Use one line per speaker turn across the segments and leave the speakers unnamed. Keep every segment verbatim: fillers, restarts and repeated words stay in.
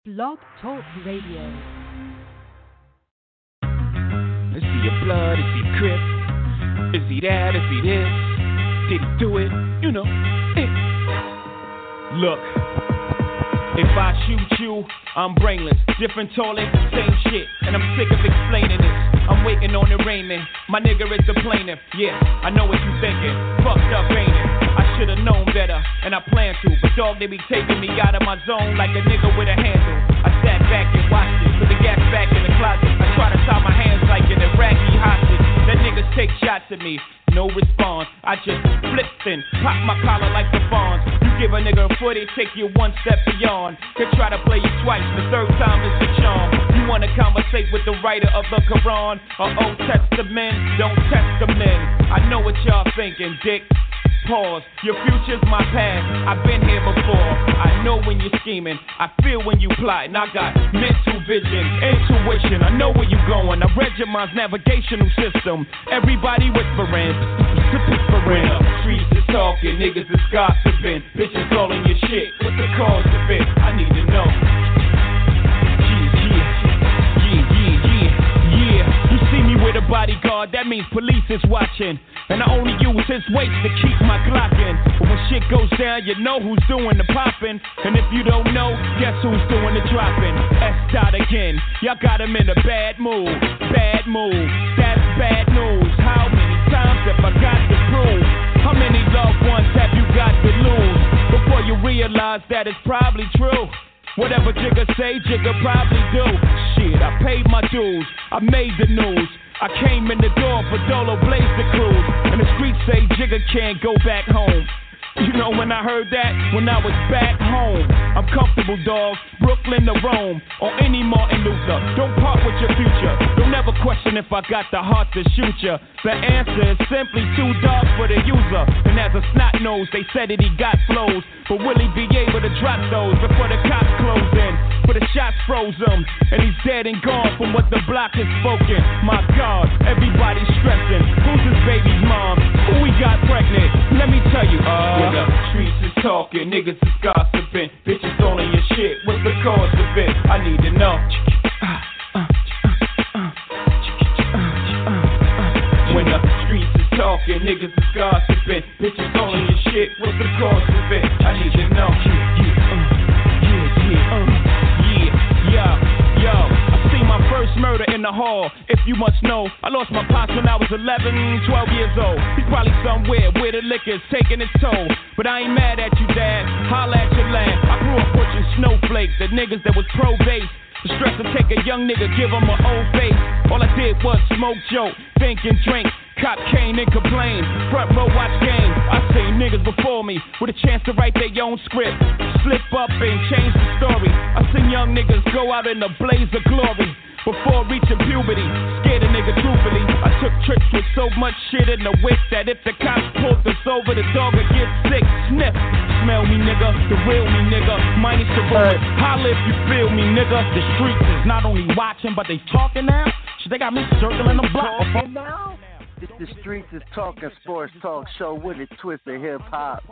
Blog Talk Radio.
Is he a blood? Is he Crip? Is he that? Is he this? Did he do it? You know. Eh. Look, if I shoot you, I'm brainless. Different toilet, same shit. And I'm sick of explaining this. I'm waiting on the raiment. My nigga is the plaintiff. Yeah, I know what you thinking. Fucked up, ain't it? I should've known better, and I plan to. But dog, they be taking me out of my zone like a nigga with a handle. I sat back and watched it, put the gas back in the closet. I try to tie my hands like an Iraqi hostage. That niggas take shots at me, no response. I just flipped and pop my collar like the fawns. You give a nigga a footy, take you one step beyond. Could try to play you twice, the third time is the charm. You wanna conversate with the writer of the Quran or Old Testament? Don't test the men. I know what y'all thinking, dick. Pause, your future's my past. I've been here before. I know when you're scheming. I feel when you plotting. I got mental vision, intuition. I know where you're going. I read your mind's navigational system. Everybody whispering, whispering. Streets is talking, niggas is gossiping. Bitches calling your shit. What's the cause of it? I need to know. Yeah, yeah, yeah, yeah, yeah, yeah. You see me with a bodyguard, that means police is watching. And I only use his weight to keep my Glock in. But when shit goes down, you know who's doing the popping. And if you don't know, guess who's doing the dropping? S dot again. Y'all got him in a bad mood. Bad mood. That's bad news. How many times have I got to prove? How many loved ones have you got to lose before you realize that it's probably true? Whatever Jigga say, Jigga probably do. Shit, I paid my dues. I made the news. I came in the door for Dolo Blaze the Cruise. And the streets say Jigga can't go back home. You know when I heard that? When I was back home. I'm comfortable, dog. Brooklyn to Rome. Or any Martin Luther. Don't part with your future. Don't ever question if I got the heart to shoot ya. The answer is simply too dark for the user. And as a snot nose, they said that he got flows. But will he be able to drop those before the cops close in? For the shots froze him. And he's dead and gone from what the block has spoken. My God, everybody's stressing. Who's his baby's mom? Who we got pregnant? Let me tell you, uh when the streets is talking, niggas is gossiping. Bitches calling your shit, what's the cause of it? I need to know. When the streets is talking, niggas is gossiping. Bitches calling your shit, what's the cause of it? I need to know. Yeah, yeah, yeah, yo. I seen my first murder in the hall. If you must know, I lost my pops when I was eleven, twelve years old. He's probably somewhere where the liquor's taking its toll. But I ain't mad at you, Dad. Holla at your land. I grew up watching Snowflake, the niggas that was pro-base. The stress to take a young nigga, give him an old face. All I did was smoke, joke, think and drink. Cop cane and complain. Front row watch game. I seen niggas before me with a chance to write their own script. Slip up and change the story. I seen young niggas go out in a blaze of glory. Before reaching puberty, scared a nigga truthfully. I took trips with so much shit in the whip that if the cops pulled us over, the dog would get sick. Sniff, smell me nigga, the real me nigga, minus the word. Holla if you feel me nigga. The streets is not only watching, but they talking now. Shit, they got me circling the block.
Talking now? It's the Streets is Talking Sports Talk Show with a twist of hip hop.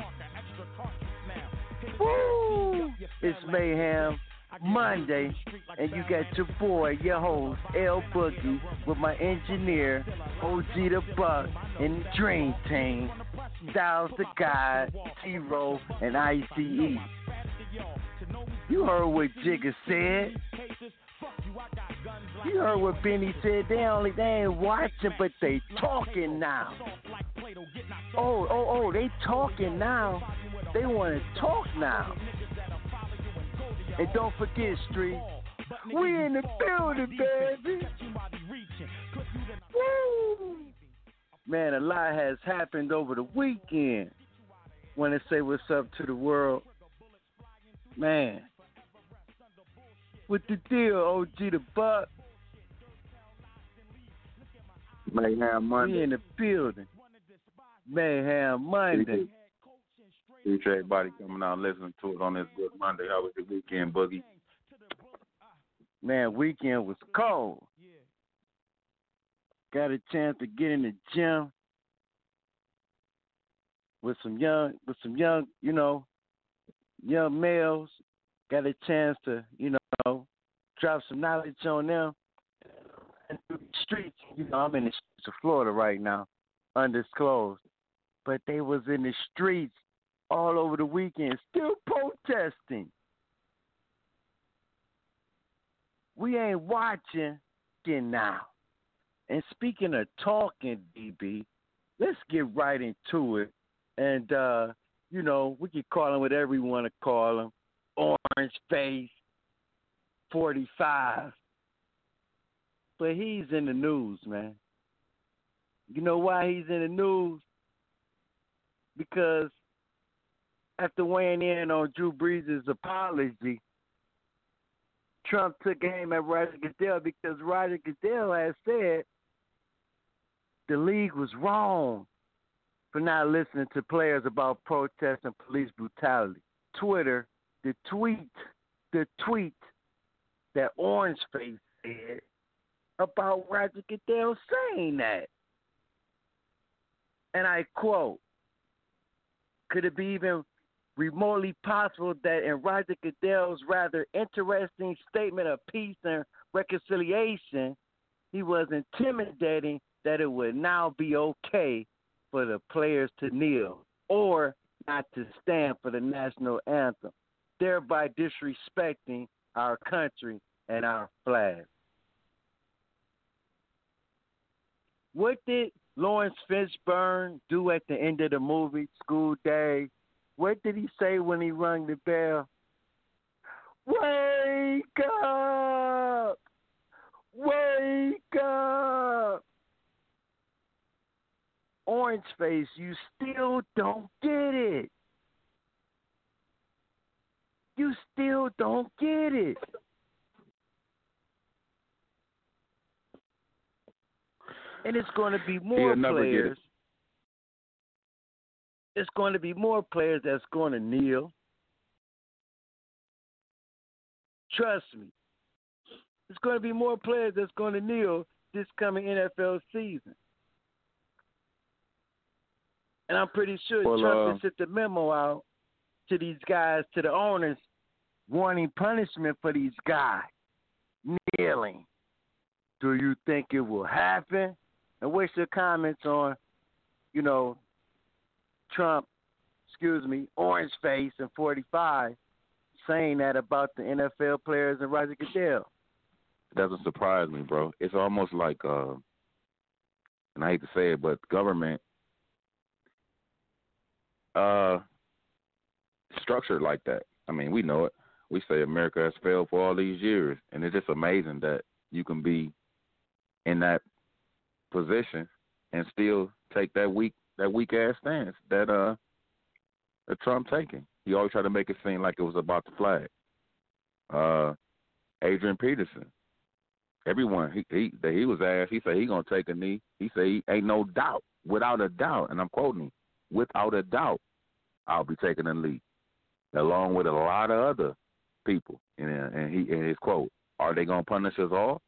Woo! It's Mayhem Monday, and you got your boy, your host, L Boogie, with my engineer, O G the Buck, and the Dream Team, Styles the God, T-Row, and I C E. You heard what Jigga said. You heard what Benny said. They only they ain't watching, but they talking now. Oh, oh, oh, they talking now. They want to talk now. And don't forget, Street, we in the building, baby. Woo! Man, a lot has happened over the weekend. Want to say what's up to the world. Man, what the deal, O G the Buck?
Mayhem Monday.
We in the building. Mayhem Monday.
Appreciate everybody coming out and listening to it on this good Monday. How was your weekend, Boogie?
Man, weekend was cold. Got a chance to get in the gym with some young, with some young, you know, young males got a chance to, you know, drop some knowledge on them. And through the streets, you know, I'm in the streets of Florida right now, undisclosed. But they was in the streets all over the weekend, still protesting. We ain't watching now. And speaking of talking, D B, let's get right into it. And, uh, you know, we can call him whatever we want to call him. Orange Face, forty-five. But he's in the news, man. You know why he's in the news? Because after weighing in on Drew Brees' apology, Trump took aim at Roger Goodell because Roger Goodell has said the league was wrong for not listening to players about protests and police brutality. Twitter, the tweet, the tweet that Orange Face said about Roger Goodell saying that. And I quote, could it be even remotely possible that in Roger Goodell's rather interesting statement of peace and reconciliation, he was intimidating that it would now be okay for the players to kneel or not to stand for the national anthem, thereby disrespecting our country and our flag. What did Lawrence Fishburne do at the end of the movie, School Day? What did he say when he rung the bell? Wake up! Wake up! Orange Face, you still don't get it. You still don't get it. And it's going to be more players. It. It's going to be more players that's going to kneel. Trust me. It's going to be more players that's going to kneel this coming N F L season. And I'm pretty sure
well,
Trump
uh,
has sent the memo out to these guys, to the owners, wanting punishment for these guys kneeling. Do you think it will happen? And what's your comments on, you know, Trump, excuse me, Orange Face and forty-five saying that about the N F L players and Roger Goodell?
It doesn't surprise me, bro. It's almost like, uh, and I hate to say it, but government uh, structured like that. I mean, we know it. We say America has failed for all these years, and it's just amazing that you can be in that position and still take that weak that weak ass stance that uh that Trump taking. He always tried to make it seem like it was about the flag. Uh, Adrian Peterson, everyone he he that he was asked, he said he gonna take a knee. He said he ain't no doubt, without a doubt, and I'm quoting him, without a doubt, I'll be taking a knee, along with a lot of other people. And and he in his quote, are they gonna punish us all?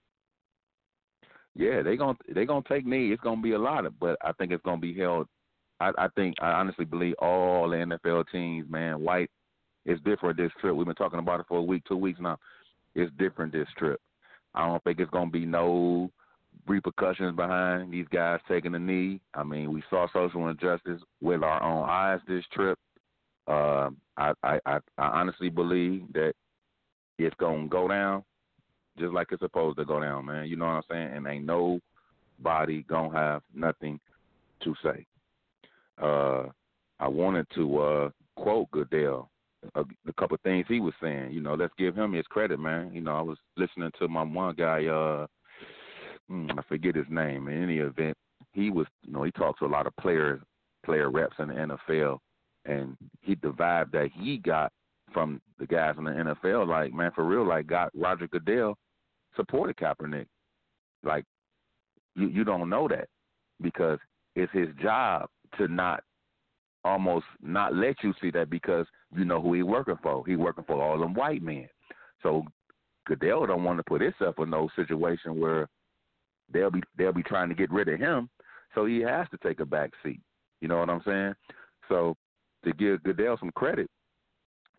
Yeah, they gonna they gonna take knee. It's gonna be a lot of, but I think it's gonna be held. I, I think I honestly believe all the N F L teams, man, white is different this trip. We've been talking about it for a week, two weeks now. It's different this trip. I don't think it's gonna be no repercussions behind these guys taking a knee. I mean, we saw social injustice with our own eyes this trip. Uh, I, I I I honestly believe that it's gonna go down just like it's supposed to go down, man. You know what I'm saying? And ain't nobody gonna have nothing to say. Uh, I wanted to uh, quote Goodell, a, a couple of things he was saying. You know, let's give him his credit, man. You know, I was listening to my one guy, uh, I forget his name. In any event, he was, you know, he talks to a lot of players, player reps in the N F L, and he the vibe that he got from the guys in the N F L, like, man, for real, like, got Roger Goodell supported Kaepernick. Like, you, you don't know that because it's his job to not almost not let you see that because you know who he working for. He working for all them white men. So Goodell don't want to put himself in no situation where they'll be they'll be trying to get rid of him. So he has to take a back seat. You know what I'm saying? So to give Goodell some credit,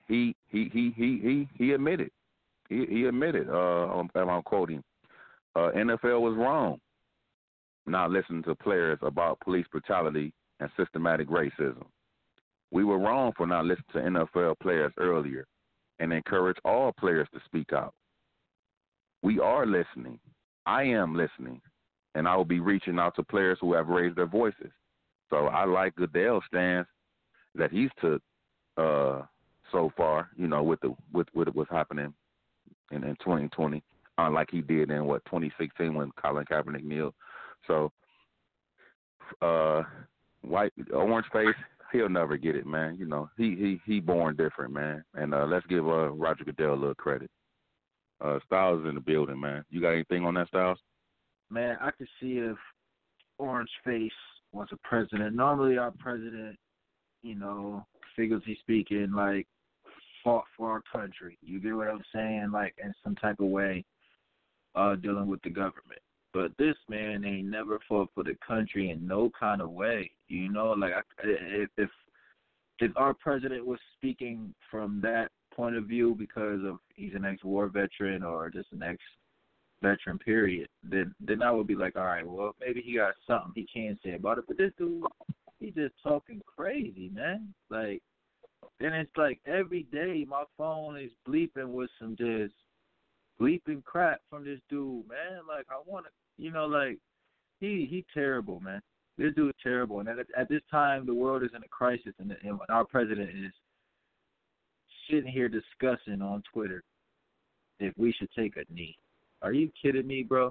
he he he he he he admitted. He, he admitted. Uh, I'm, I'm quoting. Uh, N F L was wrong not listening to players about police brutality and systematic racism. We were wrong for not listening to N F L players earlier and encourage all players to speak out. We are listening. I am listening, and I will be reaching out to players who have raised their voices. So I like Goodell's stance that he's took uh, so far, you know, with the with, with what's happening in, in twenty twenty, unlike he did in, what, twenty sixteen when Colin Kaepernick kneeled. So, uh, white, orange face, he'll never get it, man. You know, he he he born different, man. And uh, let's give uh, Roger Goodell a little credit. Uh, Styles is in the building, man. You got anything on that, Styles?
Man, I could see if Orange Face was a president. Normally our president, you know, figuratively speaking, like, fought for our country. You get what I'm saying? Like, in some type of way, uh, dealing with the government. But this man ain't never fought for the country in no kind of way. You know, like, I, if, if if our president was speaking from that point of view because of he's an ex-war veteran or just an ex-veteran, period, then then I would be like, all right, well, maybe he got something he can say about it. But this dude, he just talking crazy, man. Like, and it's like every day my phone is bleeping with some just bleeping crap from this dude, man. Like, I want to, you know, like, he he terrible, man. This dude is terrible. And at, at this time, the world is in a crisis, and, and our president is sitting here discussing on Twitter if we should take a knee. Are you kidding me, bro?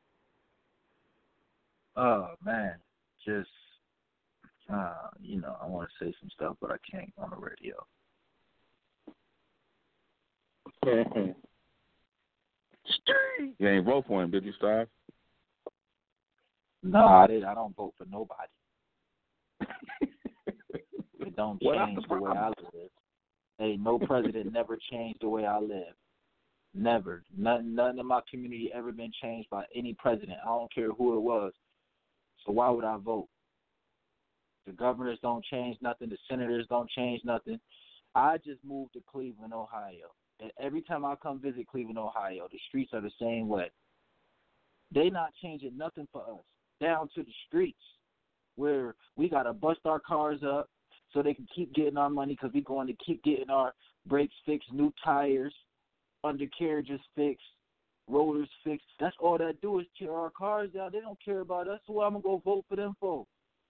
Oh, man. Just, uh, you know, I want to say some stuff, but I can't on the radio.
You ain't vote for him, did you, Styles?
No, I did. I don't vote for nobody. It don't change the way I live. Hey, no president never changed the way I live. Never. Nothing, nothing in my community ever been changed by any president. I don't care who it was. So why would I vote? The governors don't change nothing. The senators don't change nothing. I just moved to Cleveland, Ohio. And every time I come visit Cleveland, Ohio, the streets are the same way. They not changing nothing for us. Down to the streets where we got to bust our cars up so they can keep getting our money because we're going to keep getting our brakes fixed, new tires, undercarriages fixed, rollers fixed. That's all that do is tear our cars down. They don't care about us, so what I'm going to go vote for them for?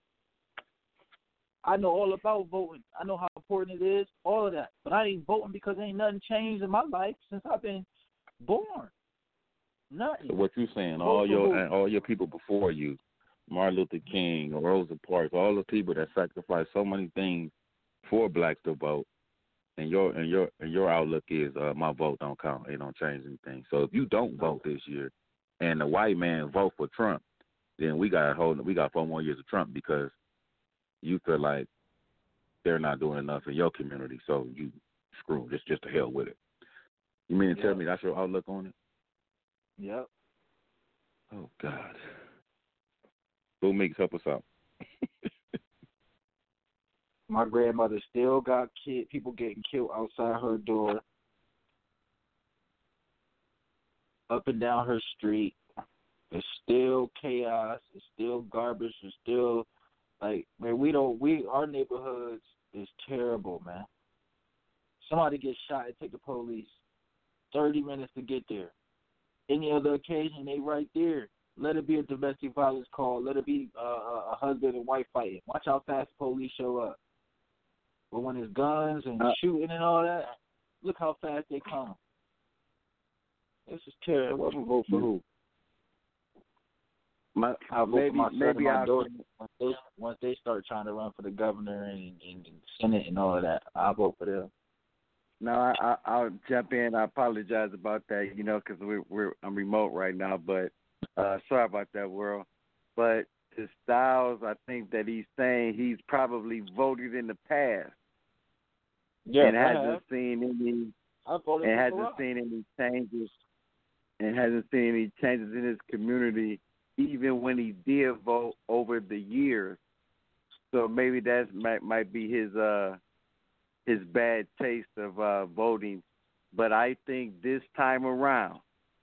I know all about voting. I know how important it is, all of that. But I ain't voting because ain't nothing changed in my life since I've been born. Nothing.
So what you saying? All your and all your people before you, Martin Luther King, Rosa Parks, all the people that sacrificed so many things for blacks to vote, and your and your and your outlook is uh, my vote don't count. It don't change anything. So if you don't vote this year, and the white man vote for Trump, then we got hold we got four more years of Trump because you feel like they're not doing enough in your community. So you screw just just to hell with it. You mean to
Yeah.
tell me that's your outlook on it?
Yep.
Oh, God. Who makes help us out?
My grandmother still got kid, people getting killed outside her door, up and down her street. There's still chaos. There's still garbage. There's still, like, man, we don't, we, our neighborhoods is terrible, man. Somebody gets shot and take the police thirty minutes to get there. Any other occasion, they right there. Let it be a domestic violence call. Let it be uh, a husband and wife fighting. Watch how fast the police show up. But when it's guns and uh, shooting and all that, look how fast they come. This is terrible. I'm going to vote for who?
My,
I'll vote
maybe,
for my son
maybe
and my
I'll,
daughter. Once they, once they start trying to run for the governor and, and, and Senate and all of that, I'll vote for them.
No, I, I, I'll jump in. I apologize about that, you know, because we're, we're I'm remote right now. But uh, sorry about that, world. But to Styles, I think that he's saying he's probably voted in the past,
yeah,
and
I
hasn't
have.
seen any
I voted
and
for
hasn't
Barack.
seen any changes, and hasn't seen any changes in his community, even when he did vote over the years. So maybe that might might be his uh his bad taste of uh, voting. But I think this time around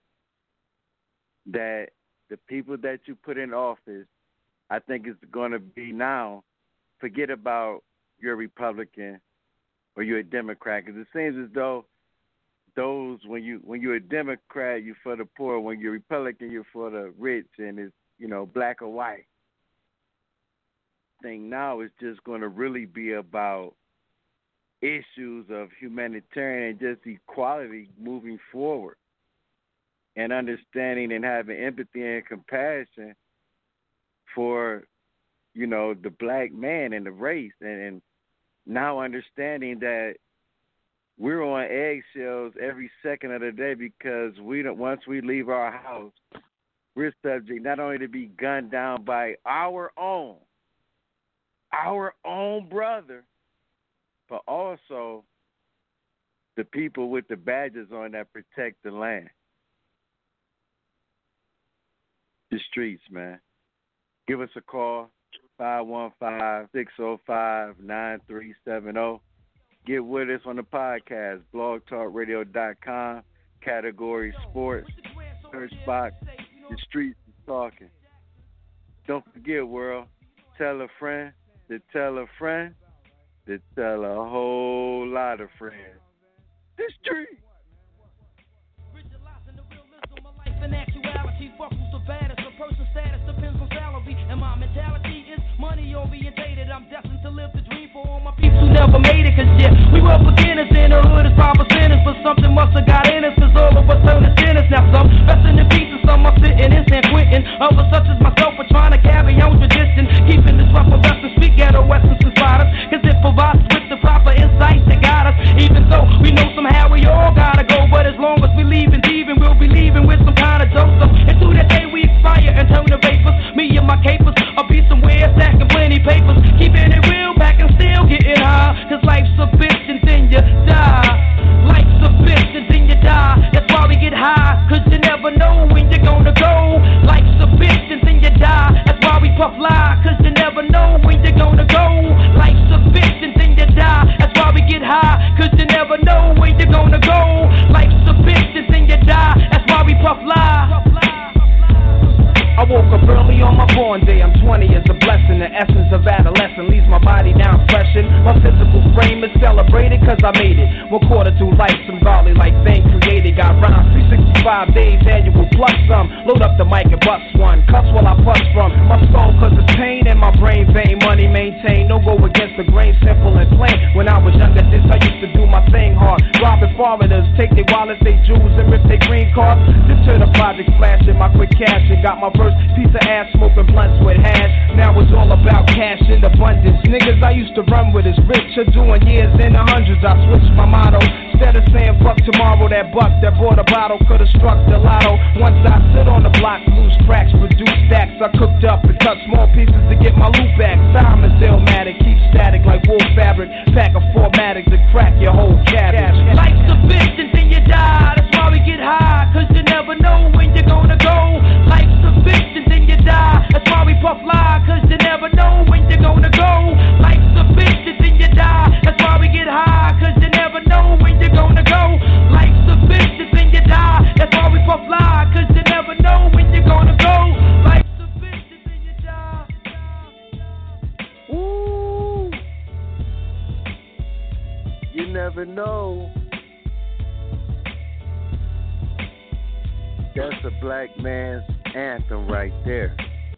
that the people that you put in office, I think it's going to be now, forget about you're a Republican or you're a Democrat, because it seems as though those, when you when you're a Democrat, you're for the poor. When you're a Republican, you're for the rich, and it's, you know, black or white. Thing now is just going to really be about issues of humanitarian and just equality moving forward, and understanding and having empathy and compassion for, you know, the black man and the race, and, and now understanding that we're on eggshells every second of the day, because we don't, once we leave our house, we're subject not only to be gunned down by our own, our own brother, but also the people with the badges on that protect the land. The streets, man. Give us a call, five one five, six oh five, nine three seven oh. Get with us on the podcast, blog talk radio dot com, category sports, search box, the streets is talking. Don't forget, world, tell a friend to tell a friend to tell a whole lot of friends. The street.
In actuality, fuck who's the baddest. A person's status depends on salary, and my mentality is money orientated. I'm destined to live the dream for all my people who never made it. Cause yeah, we were beginners in the hood as five percenters, but something must have got in us, cause all of us turn to sinners. Now some resting in pieces, some are sitting in San Quentin. Others such as myself are trying to carry on tradition, keeping this rough western street ghetto essence inside us, cause it provides with the proper insights that guide us. Even though we know somehow we all gotta go, but as long as we leaving, leaving, we'll be leaving with some kind of dose of. And through that day we expire and turn to vapors. Me and my capers, I'll be somewhere stacking plenty papers, keeping it real, back and still getting high. Cause life's a bitch and then you die. Life's a bitch and then you die. That's why we get high, cause you never know when you're gonna go. Life's a bitch and then you die. That's why we puff lie, cause you never know when you're gonna go. Life's a bitch and then you die. That's why we get high, cause you never know when you're gonna go. Life's a bitch and then you die. That's why we puff lie. I woke up early on my born day. I'm twenty is a blessing. The essence of adolescence leaves my body down freshened. My physical frame is celebrated cause I made it. One quarter to life, some godly like thing created. Got rhymes, three sixty-five days annual plus some. Load up the mic and bust one. Cuss while I bust from my soul cause it's pain and my brain vein. Money maintain, no go against the grain, simple and plain. When I was younger, this I used to do my thing hard. Robbing foreigners, take their wallets, they jewels, and rip their green cards. This to the project flashing my quick cash and got my first piece of ass smoking blunts with hash. Now it's all about cash in abundance. Niggas I used to run with is rich or doing years in the hundreds. I switched my motto. Instead of saying fuck tomorrow, that buck that bought a bottle could've struck the lotto. Once I sit on the block, loose cracks, produce stacks. I cooked up and cut small pieces to get my loot back. Time is illmatic, keep static like wool fabric. Pack a formatic to crack your whole cabbage. Life's a bitch and then you die. That's why we get high, cause you never know when you're gonna go. Life's a bitch and then you die. That's why we puff lie, cause you never know when you're gonna go. Life's a bitch and then you die. That's why we get high, cause you never know when you're gonna go. Life's a bitch and then you die. That's why we puff lie, cause you never know when you're gonna go. Life's a bitch and then you die.
Ooh. You never know. That's a black man's anthem right there.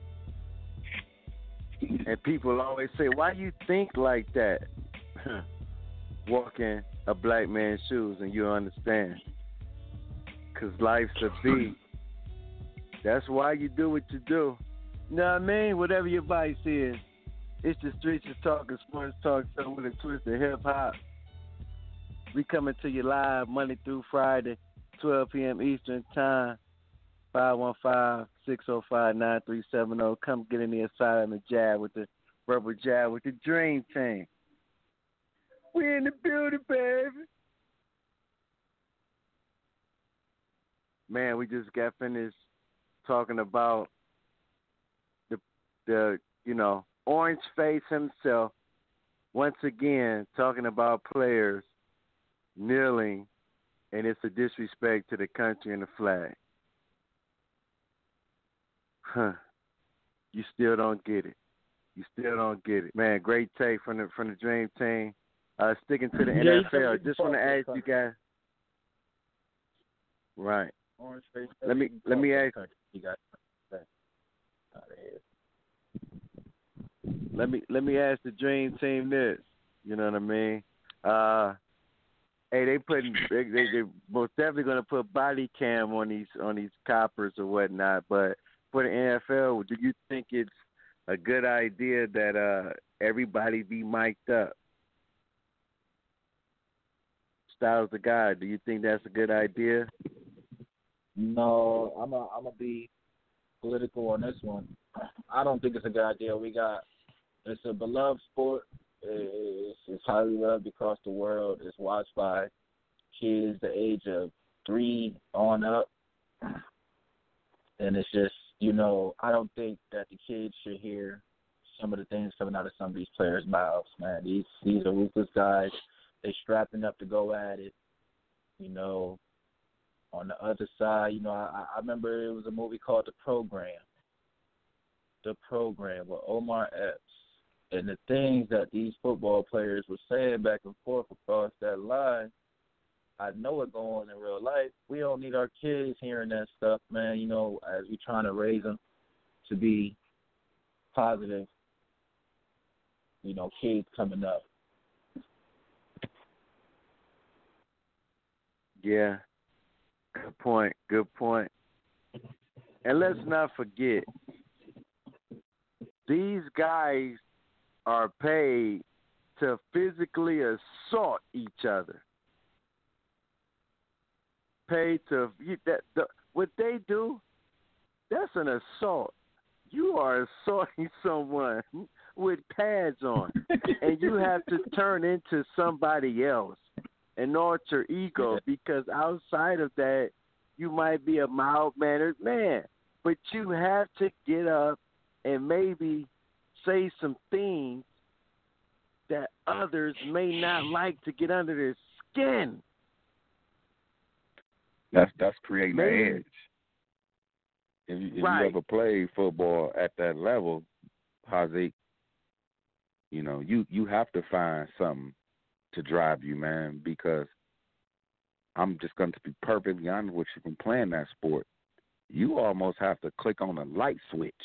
And people always say, why you think like that? Walk in a black man's shoes and you understand. Because life's a beat. That's why you do what you do. You know what I mean? Whatever your vice is. It's the Streets is Talking Sports Talk Show with a twist of hip-hop. We coming to you live Monday through Friday, twelve p.m. Eastern Time. five one five, six oh five, nine three seven oh. Come get in the asylum and jab with the rubber jab with the Dream Team. We in the building, baby. Man, we just got finished talking about the, the you know, Orange Face himself, once again, talking about players kneeling, and it's a disrespect to the country and the flag. Huh. You still don't get it. You still don't get it. Man, great take from the from the Dream Team. Uh, sticking to the
Yeah,
N F L, I just want to ask you guys. Right.
Orange face.
Let me let me ask.
You got.
Let me let me ask the Dream Team this. You know what I mean? Uh, hey, they putting they they they most definitely gonna put body cam on these on these coppers or whatnot. But for the N F L, do you think it's a good idea that uh everybody be mic'd up? Styles the guy, do you think that's a good idea?
No, I'm a, I'm gonna be political on this one. I don't think it's a good idea. We got it's a beloved sport. It's, it's highly loved across the world. It's watched by kids the age of three on up, and it's just you know I don't think that the kids should hear some of the things coming out of some of these players' mouths. Man, these these are ruthless guys. They strapping up to go at it. You know, on the other side, you know, I, I remember it was a movie called The Program. The Program with Omar Epps. And the things that these football players were saying back and forth across that line, I know it going on in real life. We don't need our kids hearing that stuff, man, you know, as we trying to raise them to be positive, you know, kids coming up.
Yeah, good point, good point. And let's not forget, these guys are paid to physically assault each other. Paid to that the, what they do, that's an assault. You are assaulting someone with pads on, and you have to turn into somebody else. An alter ego, because outside of that, you might be a mild-mannered man, but you have to get up and maybe say some things that others may not like to get under their skin.
That's that's creating
maybe.
an edge. If, you, if
right.
you ever played football at that level, Haziq, you know, you, you have to find something to drive you, man, because I'm just going to be perfectly honest with you, from playing that sport, you almost have to click on a light switch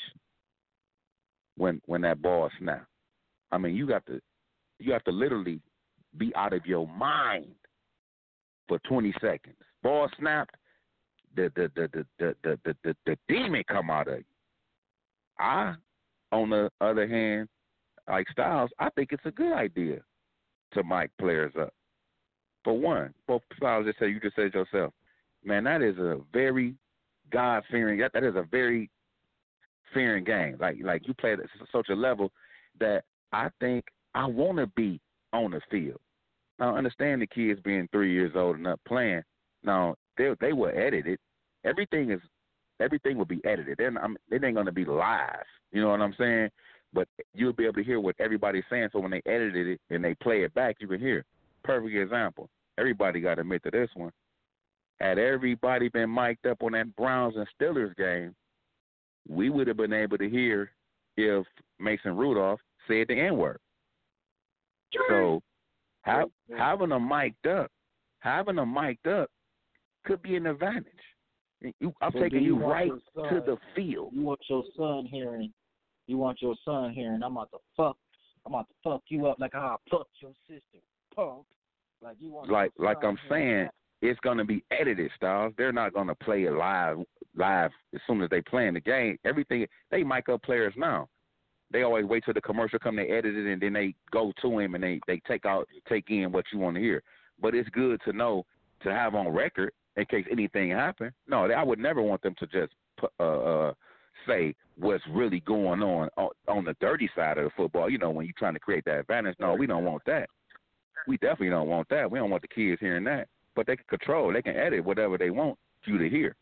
when when that ball snaps. I mean, you got to you have to literally be out of your mind for twenty seconds. Ball snapped, the the the the the the, the, the, the demon come out of you. I, on the other hand, like Styles, I think it's a good idea to mic players up. For one, both Styles just said, you just said yourself, man, that is a very God-fearing, that, that is a very fearing game. Like like you play at such a level that I think I want to be on the field. Now, I understand the kids being three years old and up playing. Now, they they will edit it. Everything is everything will be edited. They're not, it ain't going to be live. You know what I'm saying? But you'll be able to hear what everybody's saying. So when they edited it and they play it back, you can hear. Perfect example. Everybody got to admit to this one. Had everybody been mic'd up on that Browns and Steelers game, we would have been able to hear if Mason Rudolph said the N-word. So have, having them mic'd up, having them mic'd up could be an advantage. You, I'm
so
taking
you,
you right
son,
to the field.
You want your son hearing, you want your son hearing, I'm about to fuck, I'm about to fuck you up like how I fucked your sister, punk. Like you want
like
your
like
son
I'm saying,
that.
It's gonna be edited, Styles. They're not gonna play it live live as soon as they play in the game. Everything they mic up players now. They always wait till the commercial come, they edit it, and then they go to him and they, they take out take in what you want to hear. But it's good to know, to have on record in case anything happens. No, I would never want them to just uh, uh, say what's really going on, on on the dirty side of the football. You know, when you're trying to create that advantage. No, we don't want that. We definitely don't want that. We don't want the kids hearing that. But they can control. They can edit whatever they want you to hear.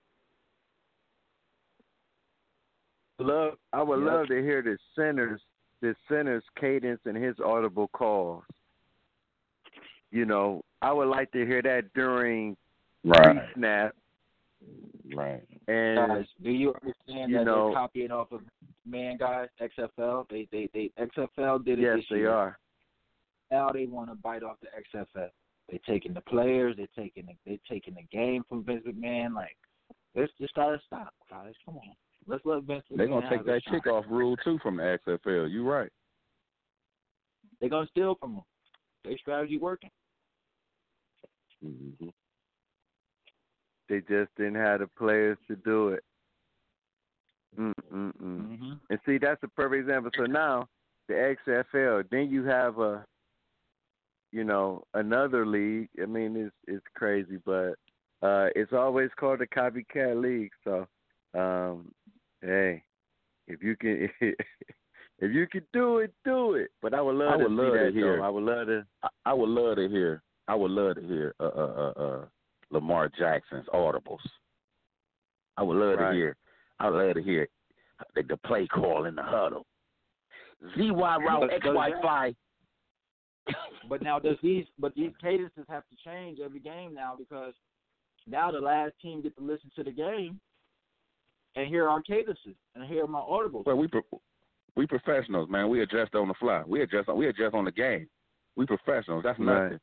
Love, I would
yep.
love to hear the centers the center's cadence and his audible calls. You know, I would like to hear that during
Right.
snap.
Right.
And
Guys, do you understand
you
that
know,
they're copying off of man guys X F L? They they they X F L did it
yes,
this
they
year.
are.
Now they want to bite off the X F L. They're taking the players. They're taking the, they're taking the game from Vince McMahon. Like, let's just gotta stop, guys. Come on, let's let Vince McMahon.
They're gonna take
have
that
his shot.
kickoff rule too from the X F L. You right.
They're gonna steal from them. Their strategy working.
Mm-hmm.
They just didn't have the players to do it. Mm-mm-mm.
Mm-hmm.
And see, that's a perfect example. So now, the X F L, then you have a, you know, another league. I mean, it's it's crazy, but uh, it's always called a copycat league. So, um, hey, if you can, if you can do it, do it. But I would love
I would
to
love
see
to
that.
hear.
Though. I would love to.
I, I would love to hear. I would love to hear uh, uh, uh, uh, Lamar Jackson's audibles. I would love
Right.
to hear. I would love to hear the, the play call in the huddle. Z Y route
But
X
does
Y
that-
five.
But now does these but these cadences have to change every game now, because now the last team get to listen to the game and hear our cadences and hear my audibles.
Well, we pro- we professionals, man. We adjust on the fly. We adjust. We adjust on the game. We professionals. That's
Right.
nothing.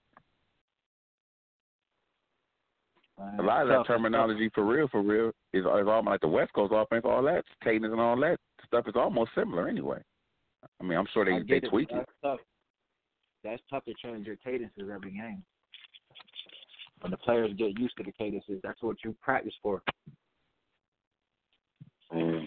Man,
A lot of
it's
that
tough, it's
terminology, for real, for real, is, is almost like the West Coast offense. All that cadence and all that stuff is almost similar anyway. I mean, I'm sure
tough. I
they they
get
tweak
it.
it.
That's tough. That's tough to change your cadences every game. When the players get used to the cadences, that's what you practice for.
Mm.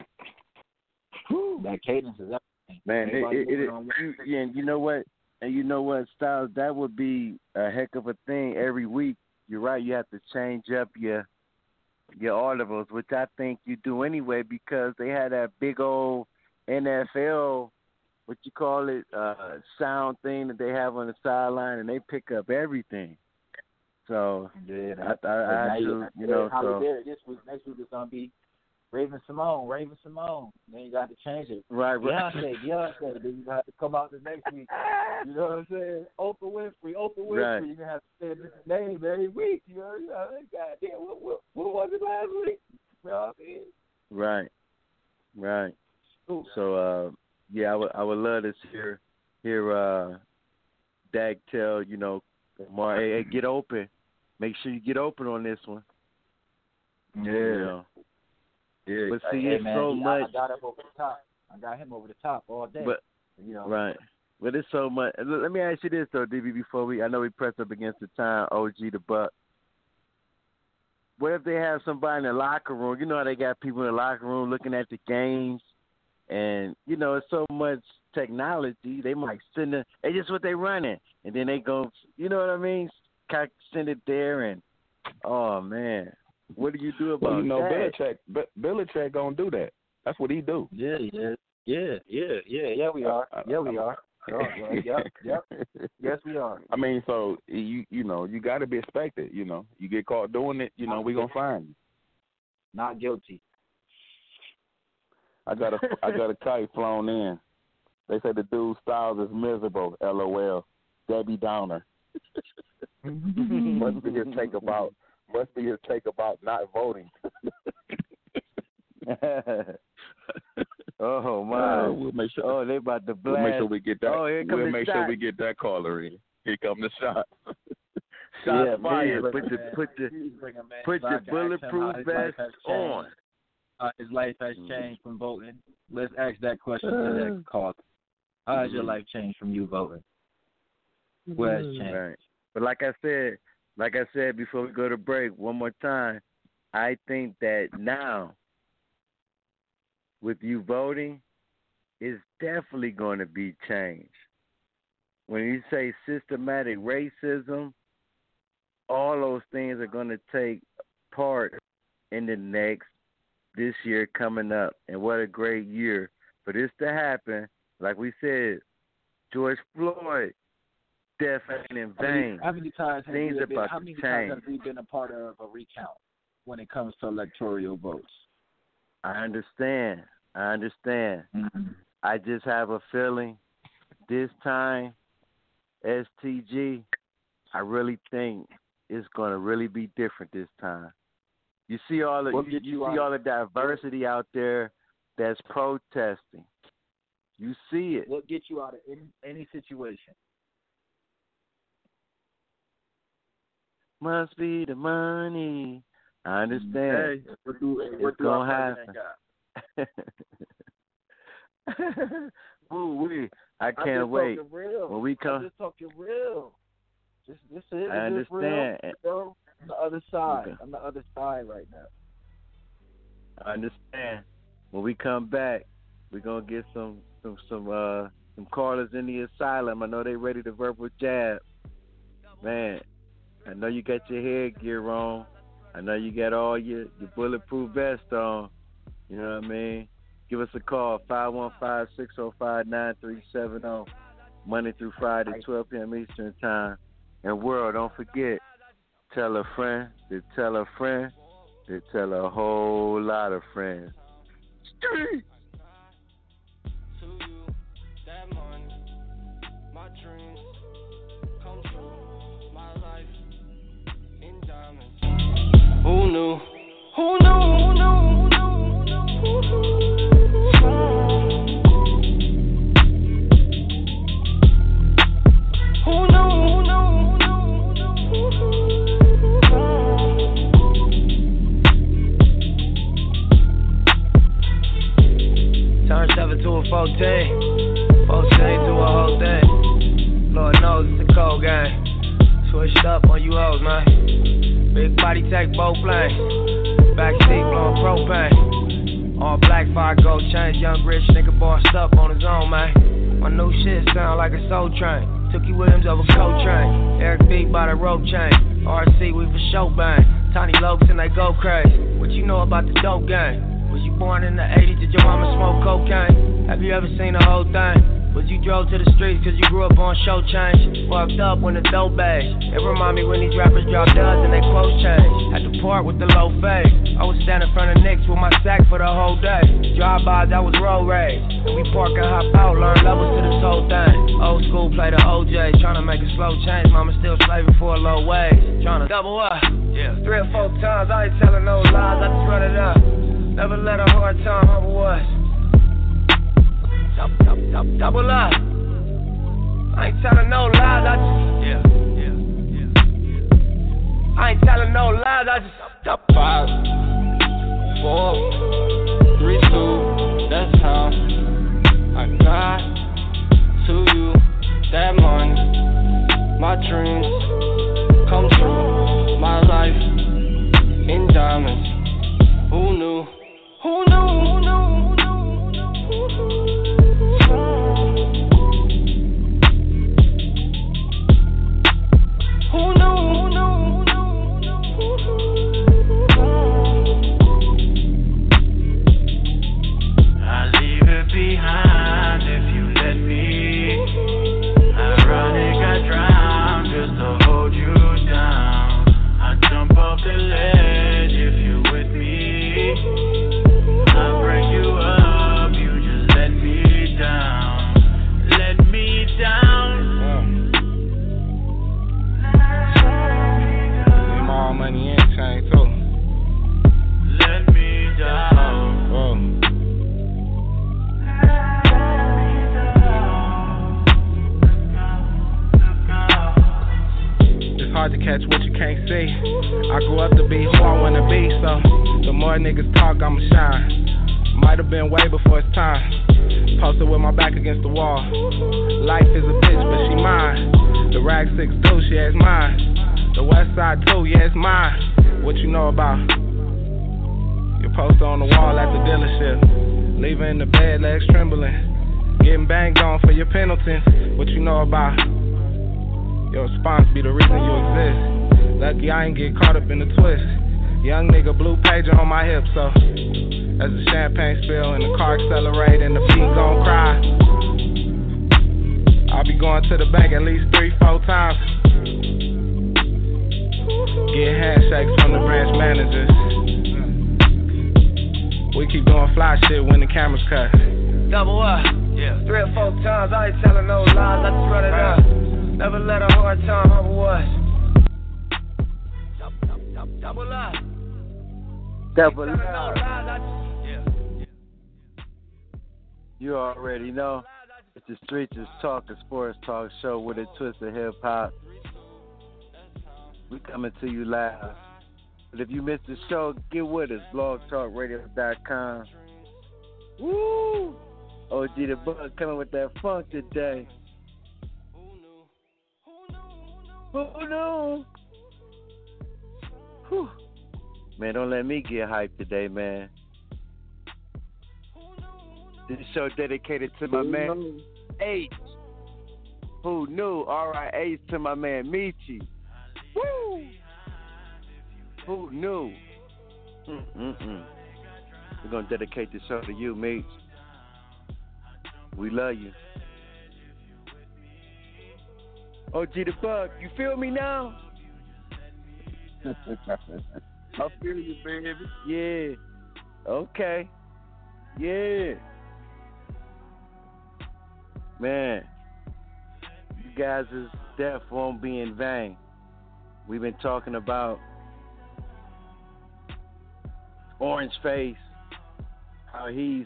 That cadence is everything.
Man, it,
Everybody
it,
moving
it,
on
you, yeah, and you know what? And you know what, Styles? That would be a heck of a thing every week. You're right. You have to change up your your audibles, which I think you do anyway, because they had that big old N F L, what you call it, uh, sound thing that they have on the sideline, and they pick up everything. So
Yeah,
I,
that,
I, I, I
you,
you know,
how
so
we did it this week. Next week it's gonna be Raven Simone, Raven Simone. Then you got to change it.
right, right.
Beyonce, Beyonce. Then you have to come out the next week. You know what I'm saying? Oprah Winfrey, Oprah Winfrey.
Right.
You have to say a different name every week. You know, you know, goddamn, what, what, what was it last week? You know what I mean?
Right, right.
Ooh.
So uh, yeah, I would I would love to hear hear uh, Dak tell you know, Mar, hey, hey, get open. Make sure you get open on this one.
Yeah.
You know.
Yeah,
But see,
Hey,
it's
man,
so
he,
much.
I got him over the top. I got him over the top all day.
But
you know,
right. But it's so much. Let me ask you this though, D B. Before we, I know we press up against the time. O G the Buck. What if they have somebody in the locker room? You know how they got people in the locker room looking at the games, and you know it's so much technology. They might send it. It's just what they running, and then they go. You know what I mean? Kind of send it there, and oh man, what do you do about
well, you know,
that?
Belichick, Be- Belichick gonna do that. That's what he do.
yeah, yeah, yeah, yeah, yeah, yeah. We are. Yeah, we are. Oh, well, yep, yep. Yes, we are.
I mean, so you you know you got to be expected. You know, you get caught doing it, you know, we gonna find you.
Not guilty.
I got a I got a kite flown in. They say the dude Styles is miserable. L O L. Debbie Downer. Must be his take about must be his take about not voting.
Oh my!
Uh, we'll make sure.
Oh, they about to blast.
We'll make sure we get that.
Oh, here come
we'll
the
make
shot.
sure we get that caller in. Here come the shot.
Shots
Yeah,
fired.
man.
Put the put the
He's bringing, man,
put
so I
your
can ask him
bulletproof
how his
vest
life has changed.
on.
Uh, his life has
Mhm.
changed from voting. Let's ask that question to that caller. How has your
Mhm.
life changed from you voting? What has changed?
Right. But like I said, like I said before we go to break, one more time, I think that now, with you voting, it's definitely going to be changed. When you say systematic racism, all those things are going to take part in the next, this year coming up. And what a great year for this to happen. Like we said, George Floyd, death ain't in
How many,
vain.
how many times have
Things
we been,
about
how
to
many
change.
times have we been a part of a recount when it comes to electoral votes?
I understand. I understand.
Mm-hmm.
I just have a feeling this time, S T G, I really think it's going to really be different this time. You see all the you, you, you see all the diversity out there that's protesting. You see it.
What gets you out of any, any situation?
Must be the money. I understand.
Hey, what do, what
it's going to happen. Ooh, we. I can't
I
wait.
Real.
When we come.
I'm just talking real. Just, just it.
I understand.
Real. Bro, on the other side.
Okay.
On the other side right now.
I understand. When we come back, we're gonna get some some some uh some callers in the asylum. I know they ready to verbal jab. Man, I know you got your headgear on. I know you got all your, your bulletproof vest on. You know what I mean? Give us a call, five one five, six oh five, nine three seven oh, Monday through Friday, twelve p.m. Eastern Time. And world, don't forget, tell a friend, to tell a friend, to tell a whole lot of friends. Street.
To you, that money, my dreams come true, my life in diamonds. Who knew? Who knew? Who knew? Who knew? Who knew? Who knew? Who knew? Turn seven to a fourteen, fourteen to a whole thing. Lord knows it's a cold game. Switched up on you hoes, man. Big body take both lanes. Backseat blowing propane. All black fire gold chains. Young rich nigga bossed up on his own, man. My new shit sound like a soul train. Tookie Williams over Coltrane. Eric B by the rope chain. R C we for show bang. Tiny Lokes and they go crazy. What you know about the dope game? Was you born in the eighties? Did your mama smoke cocaine? Have you ever seen the whole thing? Was you drove to the streets cause you grew up on show change? Fucked up when the dope age. It remind me when these rappers drop duds and they quotes change. Had to part with the low fade. I was standing in front of Knicks with my sack for the whole day. Drive-bys, I was road rage. And we park and hop out, learn levels to this whole thing. Old school play the O J, tryna make a slow change. Mama still slaving for a low wage. Tryna double up, yeah. Three or four times, I ain't telling no lies, I just run it up. Never let a hard time humble us. Double, double, double, double up. I ain't telling no lies, I just, yeah, yeah, yeah. I ain't telling no lies, I just, double. Five, four, three, two, that's how I got to you. That money, my dreams come true. My life in diamonds. Who knew? Who knew? Who knew? Who knew? Who knew? Who knew? Who knew? Who knew? I leave it behind if you let me. Ironic, I drown just to hold you down. I jump off the ledge if you're with me. I bring you up, you just let me down. Let me down. Need more money and change too. Let me down. Whoa. It's hard to catch what you can't see. I grew up to be who I wanna be, so the more niggas talk, I'ma shine. Might have been way before it's time. Posted with my back against the wall. Life is a bitch, but she mine. The rag six do, yeah, it's mine. The west side too, yeah, it's mine. What you know about? Your poster on the wall at the dealership. Leaving in the bed, legs trembling. Getting banged on for your penalties. What you know about? Your response be the reason you exist. Lucky I ain't get caught up in the twist. Young nigga blue pager on my hip, so as the champagne spill and the car accelerate and the beat gon' cry, I'll be going to the bank at least three, four times. Get handshakes from the branch managers. We keep doing fly shit when the cameras cut. Double up. Yeah, three or four times, I ain't telling no lies, I just run it up. Never let a hard time humble us. Double up.
Double
No
up.
lies, I just, yeah.
You already know. It's the Streets is Talk, a sports talk show with a twist of hip hop. We coming to you live. But if you missed the show, get with us. blog talk radio dot com. Woo! O G the Bug coming with that funk today. Who knew? Whew. Man, don't let me get hyped today, man. This show dedicated to my man H. Who knew? R I H to my man Michi. Woo! Who knew? Mm-mm-mm. We're going to dedicate this show to you, Meech. We love you. O G the Bug, you feel me now?
I feel you, baby.
Yeah. Okay. Yeah. Man, you guys' death won't be in vain. We've been talking about Orange Face, how he's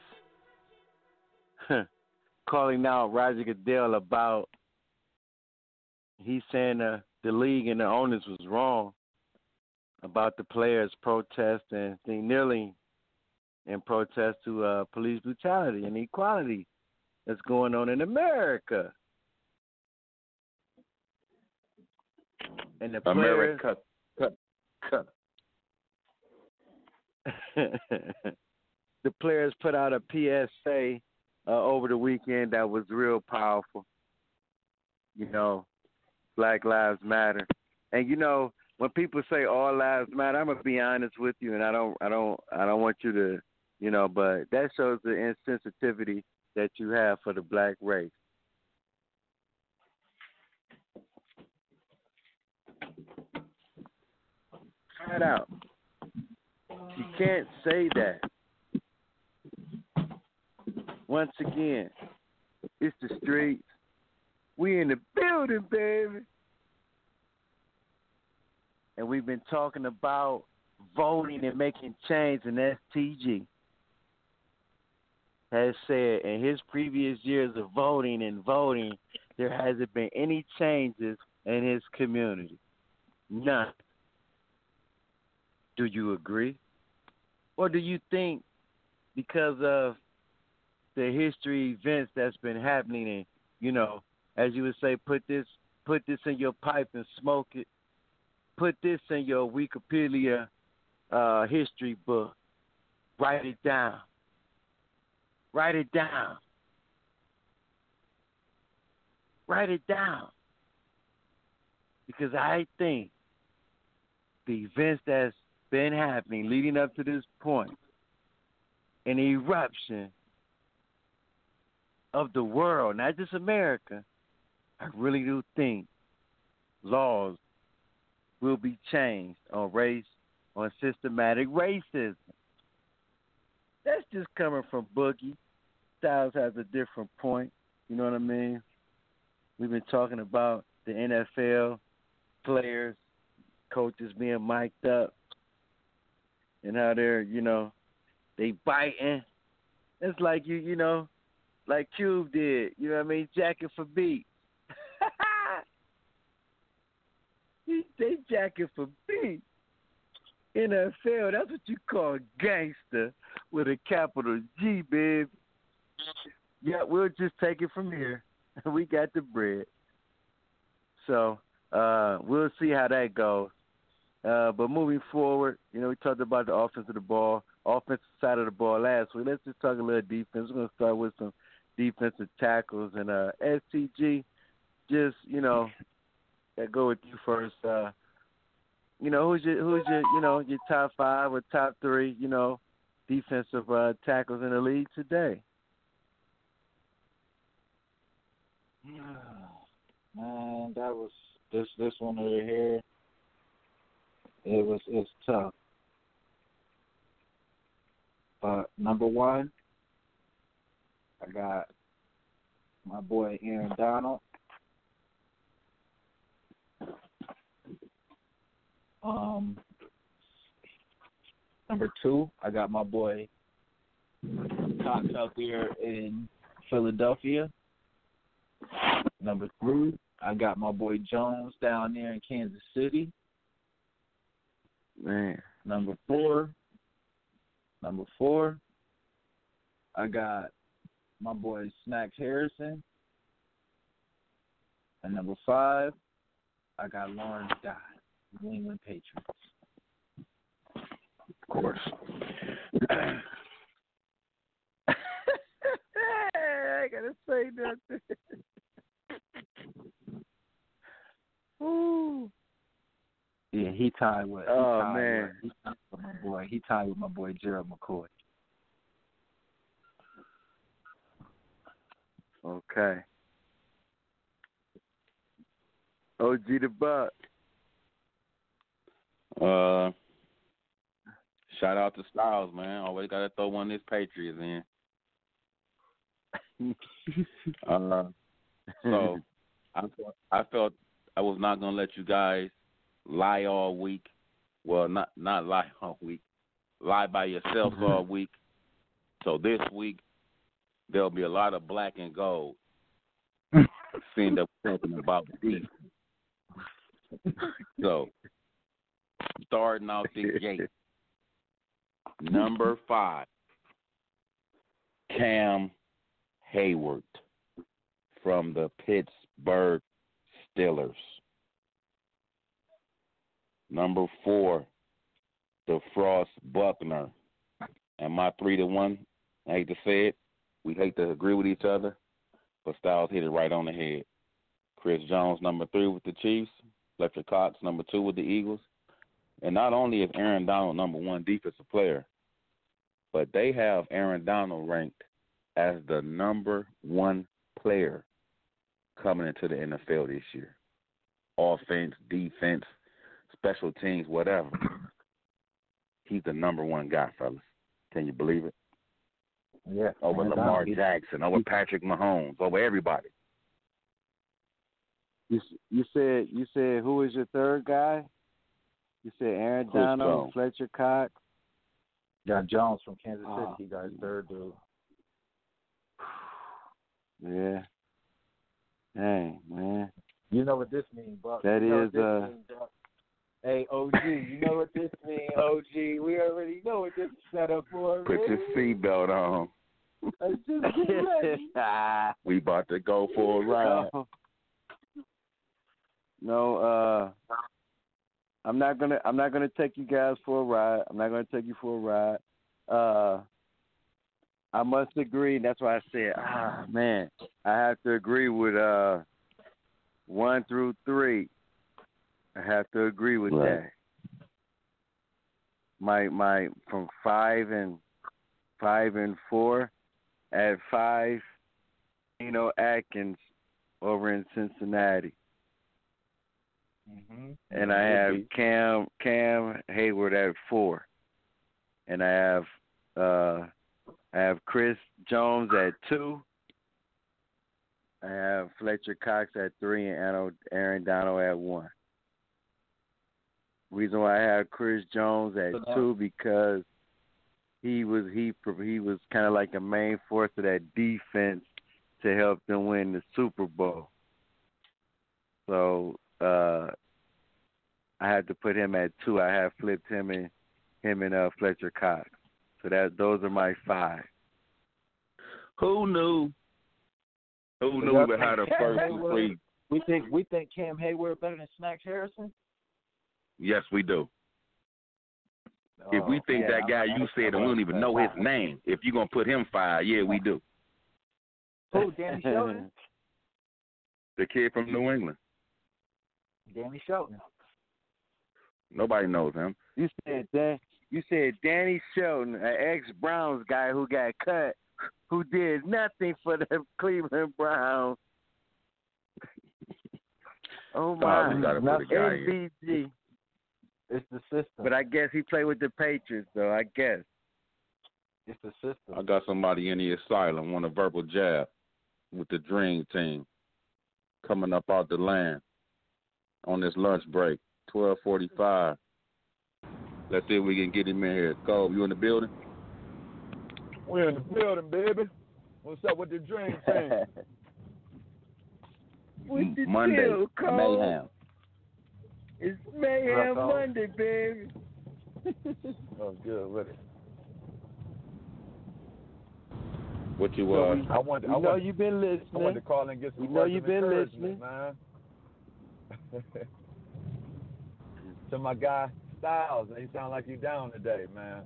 calling out Roger Goodell about, he's saying uh, the league and the owners was wrong about the players protesting, kneeling in protest to uh, police brutality and equality that's going on in America. And the players,
America, cut, cut.
the players put out a P S A uh, over the weekend that was real powerful. You know, Black Lives Matter, and you know when people say all lives matter, I'm gonna be honest with you, and I don't, I don't, I don't want you to, you know, but that shows the insensitivity that you have for the black race. Try it out. You can't say that. Once again, it's the streets. We in the building, baby. And we've been talking about voting and making change, and S T G has said in his previous years of voting and voting, there hasn't been any changes in his community. None. Do you agree? Or do you think because of the history events that's been happening and, you know, as you would say, put this put this in your pipe and smoke it, put this in your Wikipedia uh, history book, write it down. Write it down. Write it down. Because I think the events that's been happening leading up to this point, an eruption of the world, not just America, I really do think laws will be changed on race, on systematic racism. That's just coming from Boogie. Styles has a different point. You know what I mean? We've been talking about the N F L players, coaches being mic'd up, and how they're, you know, they biting. It's like you, you know, like Cube did. You know what I mean? Jacking for beats. They jacking for beats. N F L, that's what you call gangster with a capital G, baby. Yeah, we'll just take it from here. We got the bread. So uh, we'll see how that goes. Uh, but moving forward, you know, we talked about the offense of the ball, offensive side of the ball last week. Let's just talk a little defense. We're going to start with some defensive tackles. And uh, S T G, just, you know, I'll go with you first. Uh, you know, who's your, who's your, you know, your top five or top three, you know, defensive uh, tackles in the league today?
Man, that was this this one over here. It was it's tough. But number one, I got my boy Aaron Donald. Um, number two, I got my boy Cox out there in Philadelphia. Number three, I got my boy Jones down there in Kansas City.
Man.
Number four, number four, I got my boy Snacks Harrison. And number five, I got Lawrence Guy, New England Patriots.
Of course.
I gotta say nothing. Ooh.
Yeah, he tied with. He
Oh
tied
man,
with, he tied with my boy. He tied with my boy Gerald McCoy.
Okay. O G the Buck.
Uh, shout out to Styles, man. Always got to throw one of his Patriots in. uh, so I felt, I felt I was not gonna let you guys lie all week. Well, not not lie all week. Lie by yourself all week. So this week there'll be a lot of black and gold. Seeing that we're thinking about deep. So starting out the gate, number five, Cam Hayward from the Pittsburgh Steelers. Number four, DeFrost Buckner. And my three to one, I hate to say it, we hate to agree with each other, but Styles hit it right on the head. Chris Jones, number three with the Chiefs. Fletcher Cox, number two with the Eagles. And not only is Aaron Donald number one defensive player, but they have Aaron Donald ranked as the number one player coming into the N F L this year. Offense, defense, special teams, whatever. He's the number one guy, fellas. Can you believe it?
Yeah.
Over
Aaron
Lamar
Donald.
Jackson, over Patrick Mahomes, over everybody.
You you said you said who was your third guy? You said Aaron
Chris
Donald,
Jones.
Fletcher Cox.
Got Jones from Kansas City.
Oh.
He got his third dude.
Yeah. Dang, man.
You know what this means, Buck.
That
you know
is,
what this
uh,
means, Buck. Hey, O G, you know what this means, O G. We already know what this is set up for.
Put your seatbelt on.
Let's just get ready.
Ah.
We about to go for a ride.
No, no, uh, I'm not gonna. I'm not gonna take you guys for a ride. I'm not gonna take you for a ride. Uh, I must agree. That's why I said, ah, man, I have to agree with uh one through three. I have to agree with
Right.
that. My my from five and five and four. At five, you know, Atkins over in Cincinnati.
Mm-hmm.
And I have Cam Cam Hayward at four. And I have uh I have Chris Jones at two. I have Fletcher Cox at three and Aaron Donald at one. Reason why I have Chris Jones at two because he was he he was kind of like the main force of that defense to help them win the Super Bowl. So uh, I had to put him at two. I have flipped him and him and uh, Fletcher Cox. So that those are my five.
Who knew? Who knew we had a first and three?
We think we think Cam Hayward better than Snacks Harrison.
Yes, we do. If we
Oh,
think
man,
that guy
I'm-
you
I'm-
said and we don't even know his name, if you're going to put him five, yeah, we do.
Who? Danny Shelton.
The kid from New England.
Danny Shelton.
Nobody knows him.
You said that. You said Danny Shelton, an ex-Browns guy who got cut, who did nothing for the Cleveland Browns. Oh my!
we gotta put a guy in.
M V G.
It's the system.
But I guess he played with the Patriots, though. I guess.
It's the system.
I got somebody in the asylum want a verbal jab. with the Dream Team coming up out the land on this lunch break, twelve forty-five. Let's see if we can get him in here. Cole, you in the building?
We're in the building, baby. What's up with the Dream Team?
What's the
Monday,
deal, Cole?
Mayhem.
It's Mayhem
Cole?
Monday, baby.
Oh, good with it.
What you uh?
we,
I want.
we
I
know
want,
you've been listening.
I want to call and get some
We know
words
you've
of
been
encouragement,
listening.
man. To my guy Styles, you sound like you down today, man.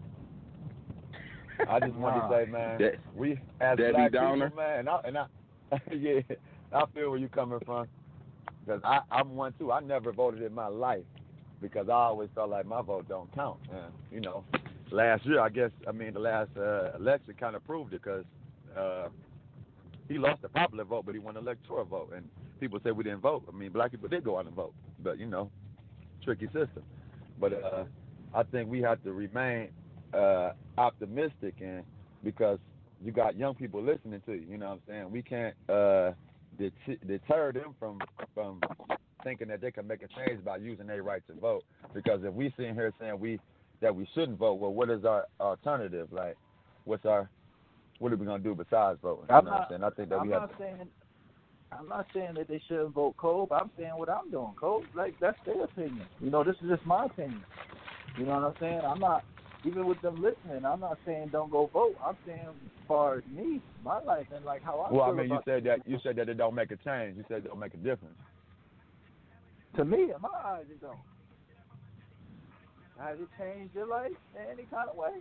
I just want to say, man,
that,
we as
Debbie
black
Downer?
people, man, and I, and I yeah, I feel where you coming from, because I I'm one too. I never voted in my life because I always felt like my vote don't count, man. You know, last year I guess I mean the last uh, election kind of proved it, because uh, he lost the popular vote, but he won the electoral vote, and people say we didn't vote. I mean, black people did go out and vote, but you know, tricky system. But uh, I think we have to remain uh, optimistic, and because you got young people listening to you, you know what I'm saying? We can't uh, det- deter them from from thinking that they can make a change by using their right to vote. Because if we sitting here saying we that we shouldn't vote, well, what is our alternative? Like, what's our what are we gonna do besides voting? You
I'm
know
not,
what I'm saying? I think that
I'm
we have
not
to.
saying I'm not saying that they shouldn't vote Cole, but I'm saying what I'm doing, Cole. Like, that's their opinion. You know, this is just my opinion. You know what I'm saying? I'm not, even with them listening, I'm not saying don't go vote. I'm saying as far as me, my life, and like how I
Well, I
feel
mean, you
about
said that you said that it don't make a change. You said it don't make a difference.
To me, in my eyes, it don't. Has it changed your life in any kind of way?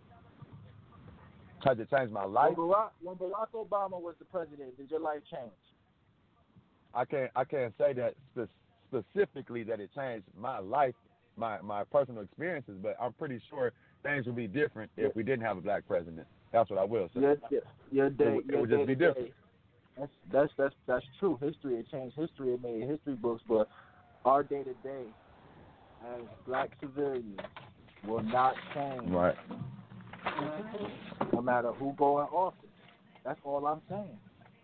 Has it changed my life?
When Barack, when Barack Obama was the president, did your life change?
I can't I can't say that spe- specifically that it changed my life, my my personal experiences, but I'm pretty sure things would be different if we didn't have a black president. That's what I will say.
Your, your day,
It would- it
your
would just
day
be
to
different.
day. That's that's that's that's true. History, it changed history. It made history books, but our day to day as black civilians will not change.
Right.
No matter who go in office. That's all I'm saying.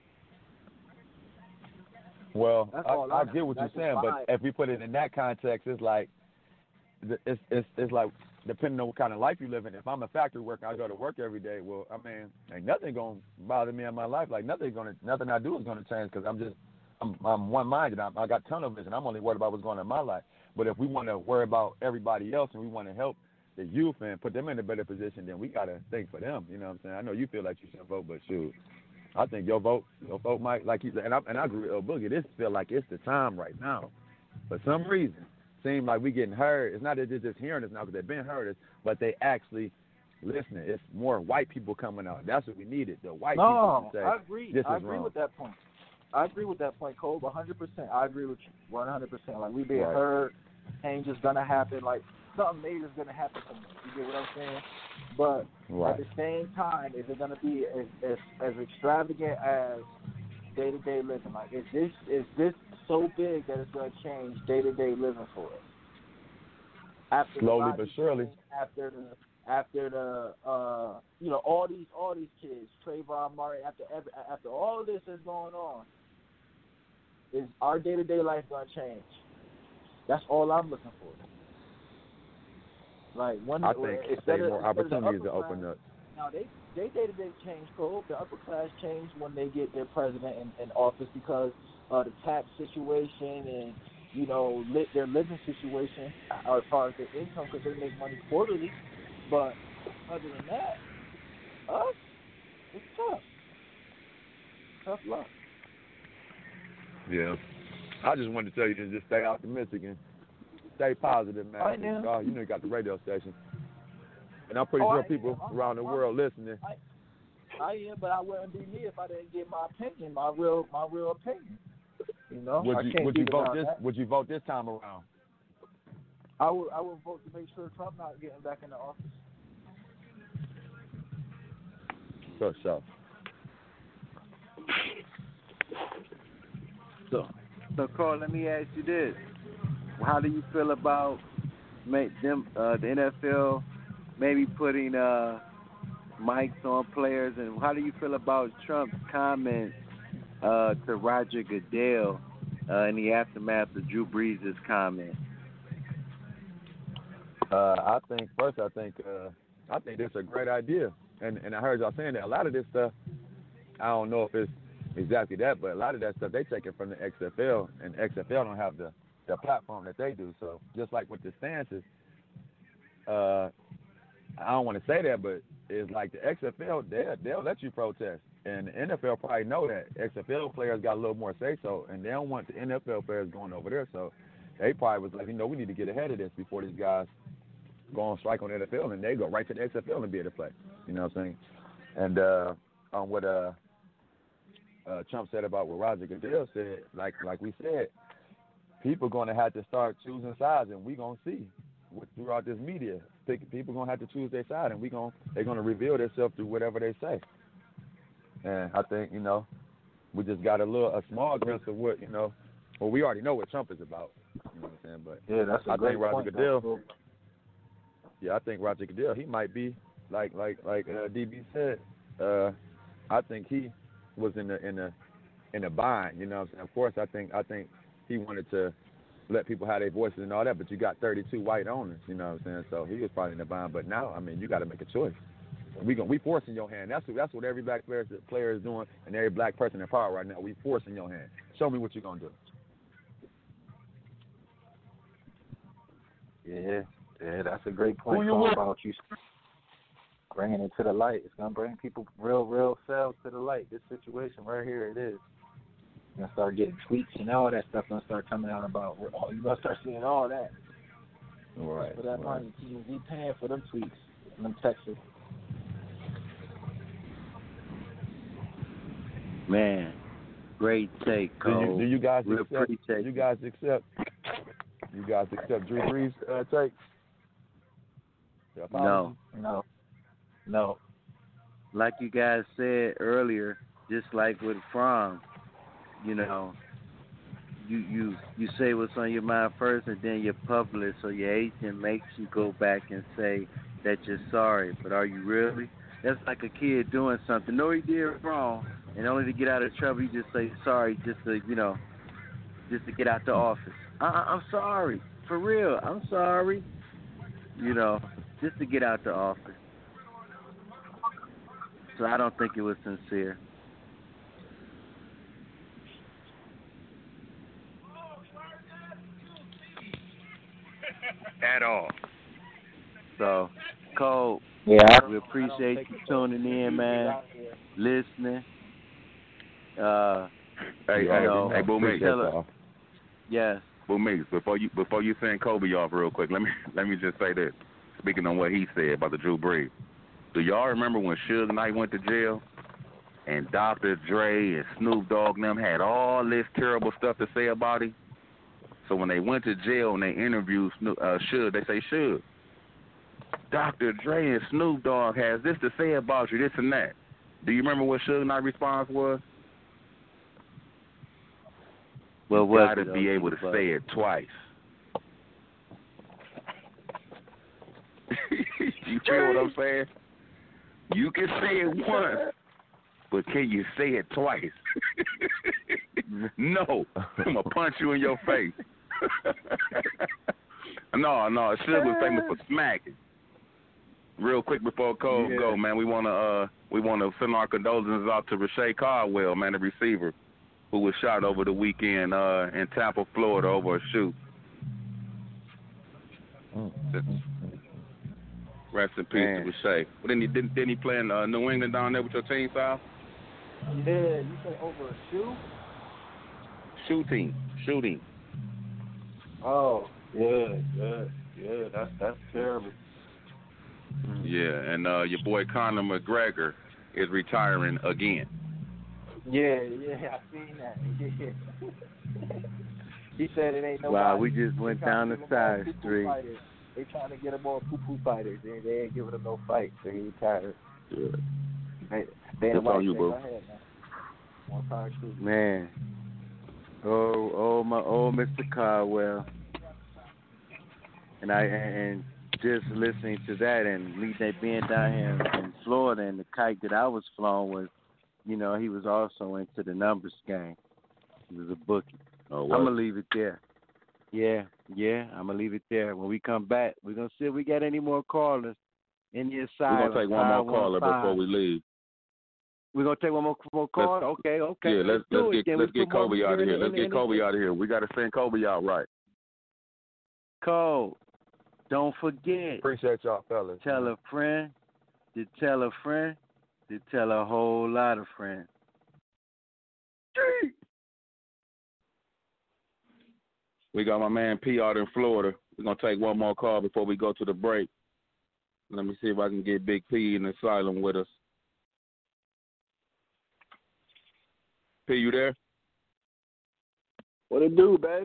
Well,
That's
I,
all
I
I-
get what you're
that's
saying,
fine.
but if we put it in that context, it's like it's it's it's like depending on what kind of life you live in. If I'm a factory worker, I go to work every day. Well, I mean, ain't nothing gonna bother me in my life. Like nothing gonna nothing I do is gonna change because I'm just I'm I'm one minded. I'm, I got tunnel vision. I'm only worried about what's going on in my life. But if we want to worry about everybody else and we want to help the youth and put them in a better position, then we gotta think for them. You know what I'm saying? I know you feel like you should vote, but shoot, I think your vote, your vote might, like you said, and I and I agree with El Boogie. This feel like it's the time right now. For some reason, seems like we getting heard. It's not that they're just hearing us now because they've been heard us, but they actually listening. It's more white people coming out. That's what we needed. The white
No,
people to say,
I agree.
this
I
is
agree
wrong.
with that point. I agree with that point, Cole, one hundred percent. I agree with you, one hundred percent. Like, we being
Right.
heard, change is going to happen. Like, something major is going to happen to me. You get what I'm saying? But
Right.
at the same time, is it going to be as, as, as extravagant as day-to-day living? Like, is this is this so big that it's going to change day-to-day living for us? After the
Slowly
body
but surely.
change, After the after the uh, you know, all these all these kids, Trayvon Martin, after every, after all of this is going on, is our day to day life gonna change? That's all I'm looking for. Like when
I think
instead
they
of,
more
instead of the
opportunities
upper
to open
class,
up.
Now they they day to day change, Cole. The upper class change when they get their president in, in office because of the tax situation and, you know, li- their living situation as far as their income, because they make money quarterly. But other than that, us, it's tough. Tough luck.
Yeah. I just wanted to tell you to just stay optimistic and stay positive, man.
All right, now.
Uh, you know you got the radio station. And I'm pretty
Oh,
sure
I
people
am. I'm-
around the
I'm-
world listening.
I, I am, but I wouldn't be me if I didn't get my opinion, my real, my real opinion. You know, I
Would you
can't
would you
do
vote
without
this
that.
would you vote this time around?
I would, I would vote to make sure Trump not getting back in the office.
Sure, sure.
So, so Carl, let me ask you this: how do you feel about make them uh, the N F L maybe putting uh, mics on players, and how do you feel about Trump's comments uh, to Roger Goodell uh, in the aftermath of Drew Brees' comment?
Uh, I think first, I think uh, I think this is a great idea, and and I heard y'all saying that a lot of this stuff. I don't know if it's exactly that, but a lot of that stuff they take it from the X F L, and X F L don't have the, the platform that they do. So just like with the stances, uh, I don't want to say that, but it's like the X F L, they'll, they'll let you protest. And the N F L probably know that. X F L players got a little more say-so, and they don't want the N F L players going over there. So they probably was like, you know, we need to get ahead of this before these guys go on strike on the N F L, and they go right to the X F L and be able to play. You know what I'm saying? And uh, on what uh, uh, Trump said about what Roger Goodell said, like like we said, people going to have to start choosing sides, and we going to see with, throughout this media. People going to have to choose their side, and we going they're going to reveal themselves through whatever they say. And I think, you know, we just got a little, a small glimpse of what, you know, well, we already know what Trump is about. You know what I'm saying? But
yeah, that's a
I
great
think Roger
point,
Goodell,
though.
yeah, I think Roger Goodell, he might be like like like uh, D B said. Uh, I think he was in the in the in a bind. You know what I'm saying? Of course, I think I think he wanted to let people have their voices and all that, but you got thirty-two white owners. You know what I'm saying? So he was probably in a bind. But now, I mean, you got to make a choice. We going we forcing your hand. That's what that's what every black player player is doing, and every black person in power right now. We forcing your hand. Show me what you're gonna do.
Yeah, yeah, that's a great point.
Who you
Talking
with?
about you bringing it to the light. It's gonna bring people real, real selves to the light. This situation right here, it is. You're gonna start getting tweets and all that stuff. Gonna start coming out about. Oh, you're gonna start seeing all that.
Right.
For that
right.
money, people be paying for them tweets and them texts.
Man, great take,
Do
Cole.
you, do you guys
Real
accept?
appreciate
You guys accept? You guys accept Drew Brees' uh, take? The apology?
No.
No. No.
Like you guys said earlier, just like with Fromm, you know, you, you you say what's on your mind first, and then your publicist or your agent makes you go back and say that you're sorry. But are you really? That's like a kid doing something. No, he did wrong, and only to get out of trouble, you just say sorry, just to you know, just to get out the office. Uh, I'm sorry, for real. I'm sorry. You know, just to get out the office. So I don't think it was sincere.
At all.
So, Cole,
Yeah,
we appreciate you tuning in, man, listening. Uh,
Hey,
you
hey,
know,
hey, Boo Meeks.
tell us- yes.
Boo Meeks, before you before you send Kobe off real quick, let me let me just say this. Speaking on what he said about the Drew Brees, do y'all remember when Suge Knight went to jail, and Doctor Dre and Snoop Dogg and them had all this terrible stuff to say about him? So when they went to jail and they interviewed Snoop, uh, Suge, they say, Suge, Doctor Dre and Snoop Dogg has this to say about you, this and that. Do you remember what Suge Knight's response was?
Well,
you
what
got to be able to say it twice. You feel what I'm saying? You can say it once, but can you say it twice? No, I'm gonna punch you in your face. no, no, Suge was famous for smacking. Real quick before Cole
Yeah.
go, man, we wanna uh we wanna send our condolences out to Rashay Caldwell, man, the receiver, who was shot over the weekend uh in Tampa, Florida, over a shoot. Rest in peace
Man.
to Rashay. Well, didn't he didn't, didn't he play in uh, New England down there with your team, Sal?
Yeah, you say over a shoe?
Shooting, shooting.
Oh, yeah, yeah, yeah. That's that's terrible.
Yeah, and uh, your boy Conor McGregor is retiring again.
Yeah, yeah, I seen that. Yeah. He said it ain't nobody.
Wow, we just went
They trying
down
to
the
give him all
side
poo-poo
street.
fighters. They trying to get him all poo-poo fighters. They, they ain't giving him no fight, so he retired.
Yeah.
They, they
It's on you,
said,
bro.
Go ahead, man. One time, two.
Man. Oh, oh, my, oh, Mister Caldwell. And I and just listening to that and me they being down here in Florida, and the kite that I was flown was you know, he was also into the numbers game. He was a bookie.
Oh,
I'm
what?
going to leave it there. Yeah, yeah, I'm going to leave it there. When we come back, we're going to see if we got any more callers in the asylum.
We're going to take one more caller before we leave.
We're going to take one more, more caller? Okay, okay.
Yeah, let's,
let's,
let's get, let's get Kobe out of here. Let's
in,
get
in,
Kobe
in,
out of here. We got to send Kobe out right.
Cole, don't forget.
Appreciate y'all, fellas.
Tell a friend to tell a friend to tell a whole lot of friends.
We got my man P out in Florida. We're going to take one more call before we go to the break. Let me see if I can get Big P in the asylum with us. P, you there?
What it do, baby?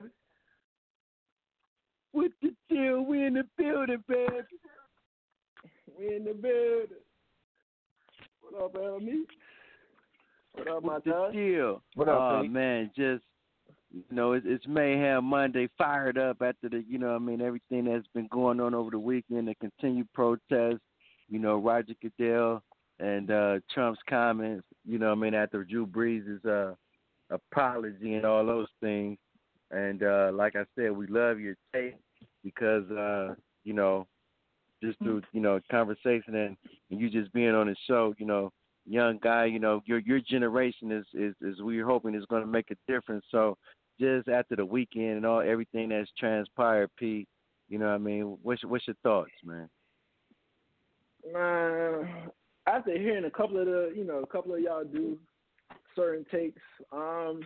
What the deal? We in the building, baby.
We in the building. What up, Elmy? What up, my guy?
What the deal?
What up,
Oh,
Pete?
man, just, you know, it's, it's Mayhem Monday, fired up after the, you know, I mean, everything that's been going on over the weekend, the continued protests, you know, Roger Goodell and uh, Trump's comments, you know, I mean, after Drew Brees' uh, apology and all those things. And uh, like I said, we love your take because, uh, you know, just through, you know, conversation and, and you just being on the show, you know, young guy, you know, your your generation is, is, is we're hoping is going to make a difference. So just after the weekend and all everything that's transpired, Pete, you know what I mean, what's, what's your thoughts, man?
Man, after hearing a couple of the, you know, a couple of y'all do certain takes, um,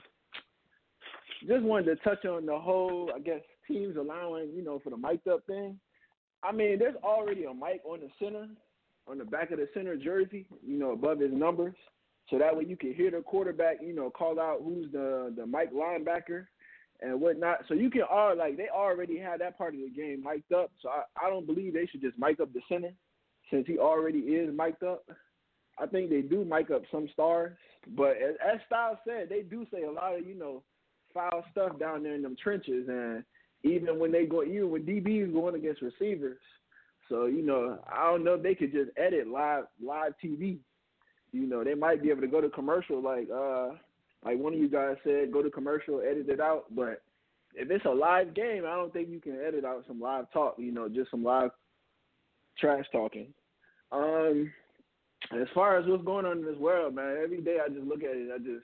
just wanted to touch on the whole, I guess, teams allowing, you know, for the mic'd up thing. I mean, there's already a mic on the center, on the back of the center jersey, you know, above his numbers. So that way you can hear the quarterback, you know, call out who's the, the mic linebacker and whatnot. So you can all, like, they already had that part of the game mic'd up. So I, I don't believe they should just mic up the center since he already is mic'd up. I think they do mic up some stars. But as, as Styles said, they do say a lot of, you know, foul stuff down there in them trenches, and even when they go, even when D Bs going against receivers, so you know, I don't know if they could just edit live live T V. You know, they might be able to go to commercial, like uh, like one of you guys said, go to commercial, edit it out. But if it's a live game, I don't think you can edit out some live talk. You know, just some live trash talking. Um, as far as what's going on in this world, man, every day I just look at it, I just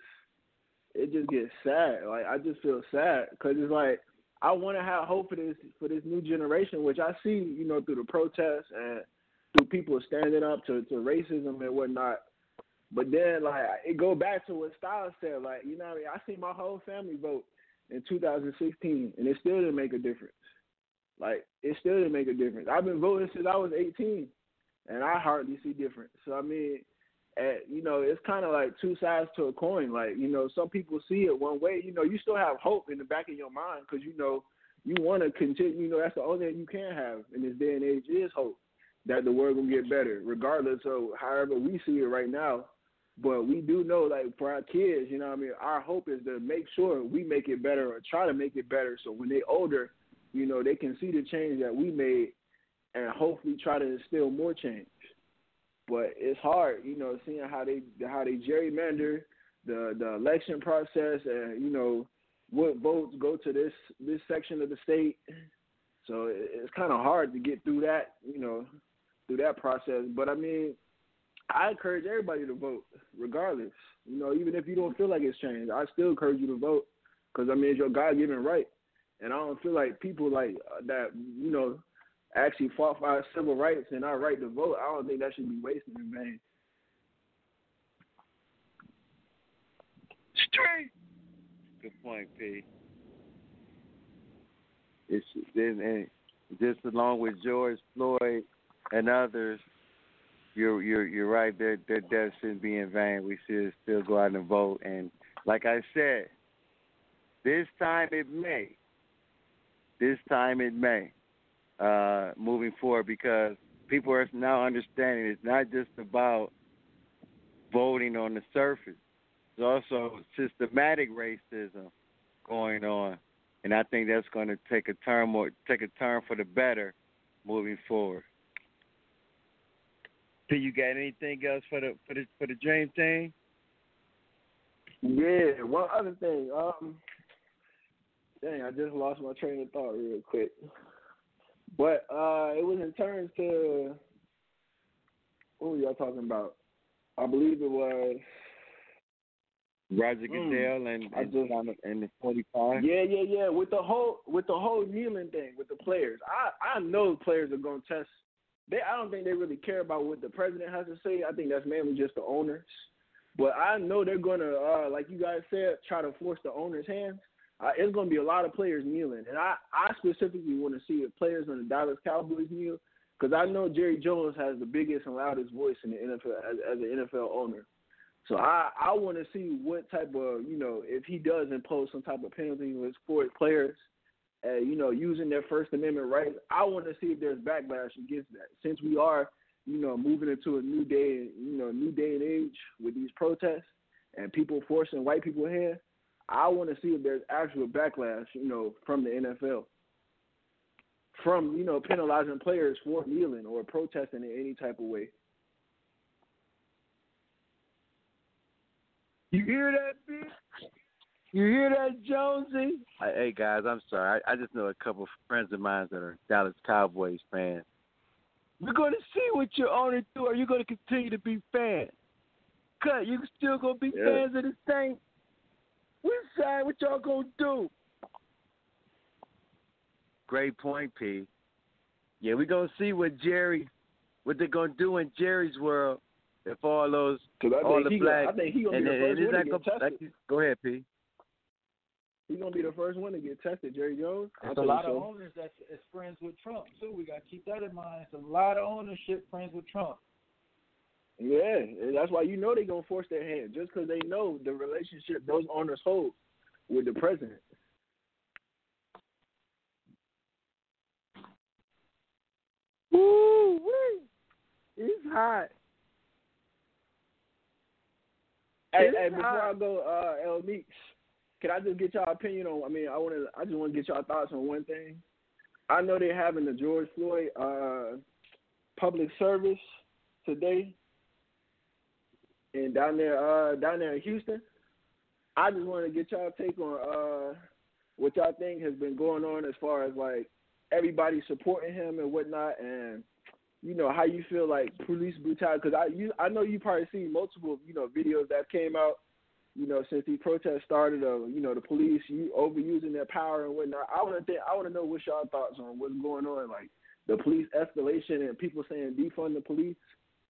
it just gets sad. Like, I just feel sad because it's like I want to have hope for this for this new generation, which I see, you know, through the protests and through people standing up to, to racism and whatnot. But then, like, it go back to what Styles said. Like, you know what I mean? I see my whole family vote in two thousand sixteen, and it still didn't make a difference. Like, it still didn't make a difference. I've been voting since I was eighteen, and I hardly see difference. So, I mean, at, you know, it's kind of like two sides to a coin. Like, you know, some people see it one way. You know, you still have hope in the back of your mind because, you know, you want to continue. You know, that's the only thing you can have in this day and age is hope that the world will get better, regardless of however we see it right now. But we do know, like, for our kids, you know what I mean, our hope is to make sure we make it better or try to make it better so when they're older, you know, they can see the change that we made and hopefully try to instill more change. But it's hard, you know, seeing how they how they gerrymander the, the election process and, you know, what votes go to this, this section of the state. So it's kind of hard to get through that, you know, through that process. But, I mean, I encourage everybody to vote regardless. You know, even if you don't feel like it's changed, I still encourage you to vote because, I mean, it's your God-given right. And I don't feel like people like uh, that, you know, actually fought for our civil rights and our right to vote, I don't think that should be wasted in vain.
Straight. Good point, P. It's and just along with George Floyd and others, you're you're you're right. Their their death shouldn't be in vain. We should still go out and vote. And like I said, this time it may. This time it may. Uh, moving forward, because people are now understanding it's not just about voting on the surface. There's also systematic racism going on, and I think that's going to take a turn more, take a turn for the better moving forward. Do you got anything else for the for the for the Dream Team?
Yeah, one other thing. Um, dang, I just lost my train of thought real quick. But uh, it was in terms to what were y'all talking about? I believe it was
Roger
mm,
Goodell and
I
and,
just,
and the forty-five.
Yeah, yeah, yeah. With the whole with the whole kneeling thing with the players, I I know players are gonna test. They I don't think they really care about what the president has to say. I think that's mainly just the owners. But I know they're gonna, uh, like you guys said, try to force the owners' hands. Uh, it's gonna be a lot of players kneeling, and I I specifically want to see if players on the Dallas Cowboys kneel. Because I know Jerry Jones has the biggest and loudest voice in the N F L as, as an N F L owner. So I, I want to see what type of, you know, if he does impose some type of penalty for his players, uh, you know, using their First Amendment rights. I want to see if there's backlash against that. Since we are, you know, moving into a new day, you know, new day and age with these protests and people forcing white people here, I want to see if there's actual backlash, you know, from the N F L. From, you know, penalizing players for kneeling or protesting in any type of way. You hear that, bitch? You hear that, Jonesy?
Hey, guys, I'm sorry. I, I just know a couple of friends of mine that are Dallas Cowboys fans.
We're going to see what your owner do. Are you going to continue to be fans? Cut, you still going to be
yeah.
fans of this thing? Which side, what y'all going to do?
Great point, P. Yeah, we're going to see what Jerry, what they're going to do in Jerry's world if all those, all the black.
I think he's going to be the first one to get tested.
Like, go ahead, P.
He's going to be the first one to get tested, Jerry Jones.
There's a lot of owners that's is friends with Trump, too. We got to keep that in mind. It's a lot of ownership friends with Trump.
Yeah, that's why you know they're going to force their hand, just because they know the relationship those owners hold with the president.
Woo wee! It's hot.
Hey, it's hey, before hot. I go, uh, El Meeks, can I just get y'all opinion on? I mean, I want to. I just want to get y'all thoughts on one thing. I know they're having the George Floyd uh, public service today, and down there, uh, down there in Houston. I just want to get y'all take on uh, what y'all think has been going on as far as like everybody supporting him and whatnot, and you know how you feel like police brutality. Because I, you, I know you probably seen multiple, you know, videos that came out, you know, since these protests started. Of you know the police you overusing their power and whatnot. I want to think, I want to know what y'all thoughts on what's going on, like the police escalation and people saying defund the police.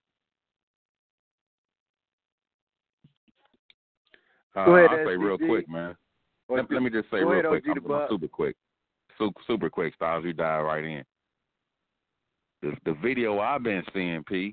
Uh,
Go ahead,
I'll say
S C G.
real quick, man. Let, let me just say
Go
real
ahead,
quick.
O G
I'm, I'm super quick. Super, super quick, Styles. You dive right in. The, the video I've been seeing, P,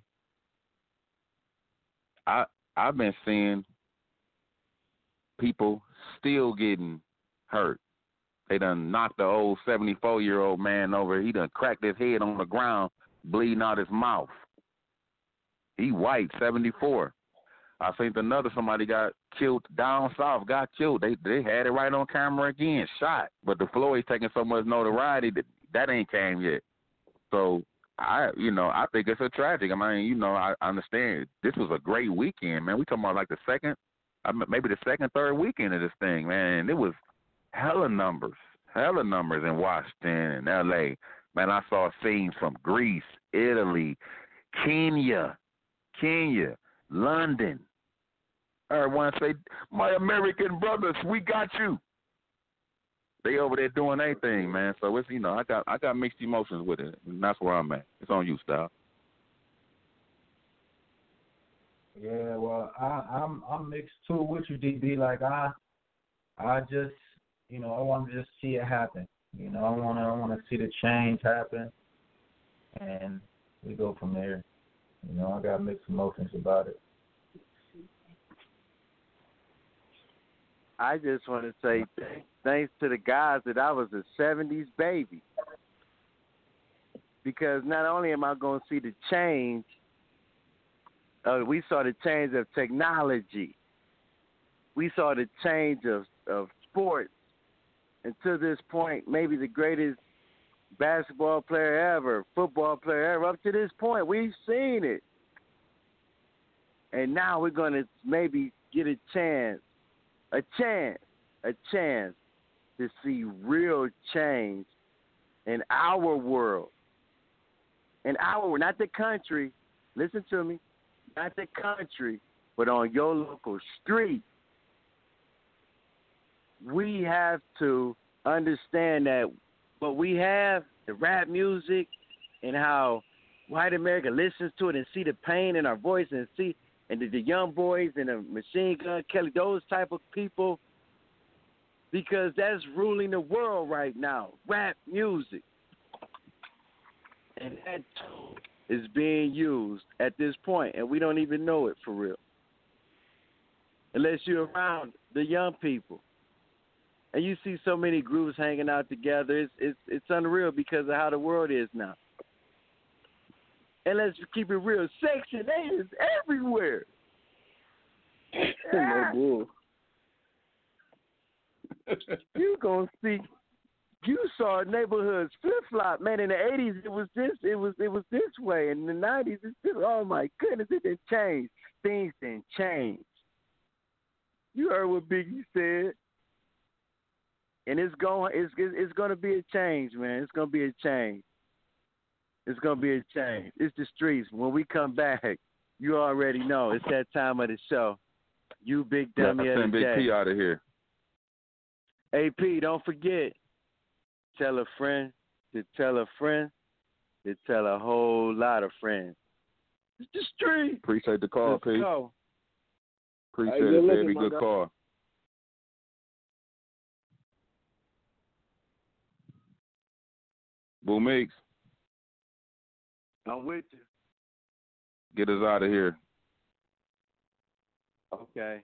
I, I've been seeing people still getting hurt. They done knocked the old seventy-four-year-old man over. He done cracked his head on the ground, bleeding out his mouth. He white, seventy-four. I think another somebody got killed down south, got killed. They they had it right on camera again, shot. But the Floyd's taking so much notoriety that that ain't came yet. So, I you know, I think it's a tragic. I mean, you know, I, I understand. This was a great weekend, man. We talking about like the second, maybe the second, third weekend of this thing, man. And it was hella numbers, hella numbers in Washington and L A. Man, I saw scenes from Greece, Italy, Kenya, Kenya, London. Everyone say, my American brothers, we got you. They over there doing their thing, man. So it's, you know, I got I got mixed emotions with it. And that's where I'm at. It's on you, Style.
Yeah, well, I, I'm I'm mixed too with you, D B. Like I, I just, you know, I want to just see it happen. You know, I want to I want to see the change happen, and we go from there. You know, I got mixed emotions about it.
I just want to say thanks to the guys that I was a seventies baby. Because not only am I going to see the change, uh, we saw the change of technology. We saw the change of, of sports. And to this point, maybe the greatest basketball player ever, football player ever. Up to this point, we've seen it. And now we're going to maybe get a chance a chance, a chance to see real change in our world. In our world, not the country. Listen to me. Not the country, but on your local street. We have to understand that what we have, the rap music, and how white America listens to it and see the pain in our voice and see, and the, the young boys and the Machine Gun Kelly, those type of people, because that's ruling the world right now, rap music. And that tool is being used at this point, and we don't even know it for real. Unless you're around the young people. And you see so many groups hanging out together. It's it's it's unreal because of how the world is now. And let's keep it real. Section eight is everywhere.
No bull.
You gonna see? You saw neighborhoods flip flop, man. In the eighties, it was this, it was it was this way. In the nineties, it's this. Oh my goodness, it didn't change. Things didn't change. You heard what Biggie said. And it's going, it's, it's going to be a change, man. It's going to be a change. It's going to be a change. It's the streets. When we come back, you already know. It's that time of the show. You big dummy of the
Big
day.
P out of here.
A P, don't forget. Tell a friend to tell a friend to tell a whole lot of friends. It's the street.
Appreciate the call,
Let's
P.
go.
Appreciate
Hey,
it,
good
baby.
looking,
Good
my
call. Boo Meeks,
I'm with you.
get us out of here.
Okay.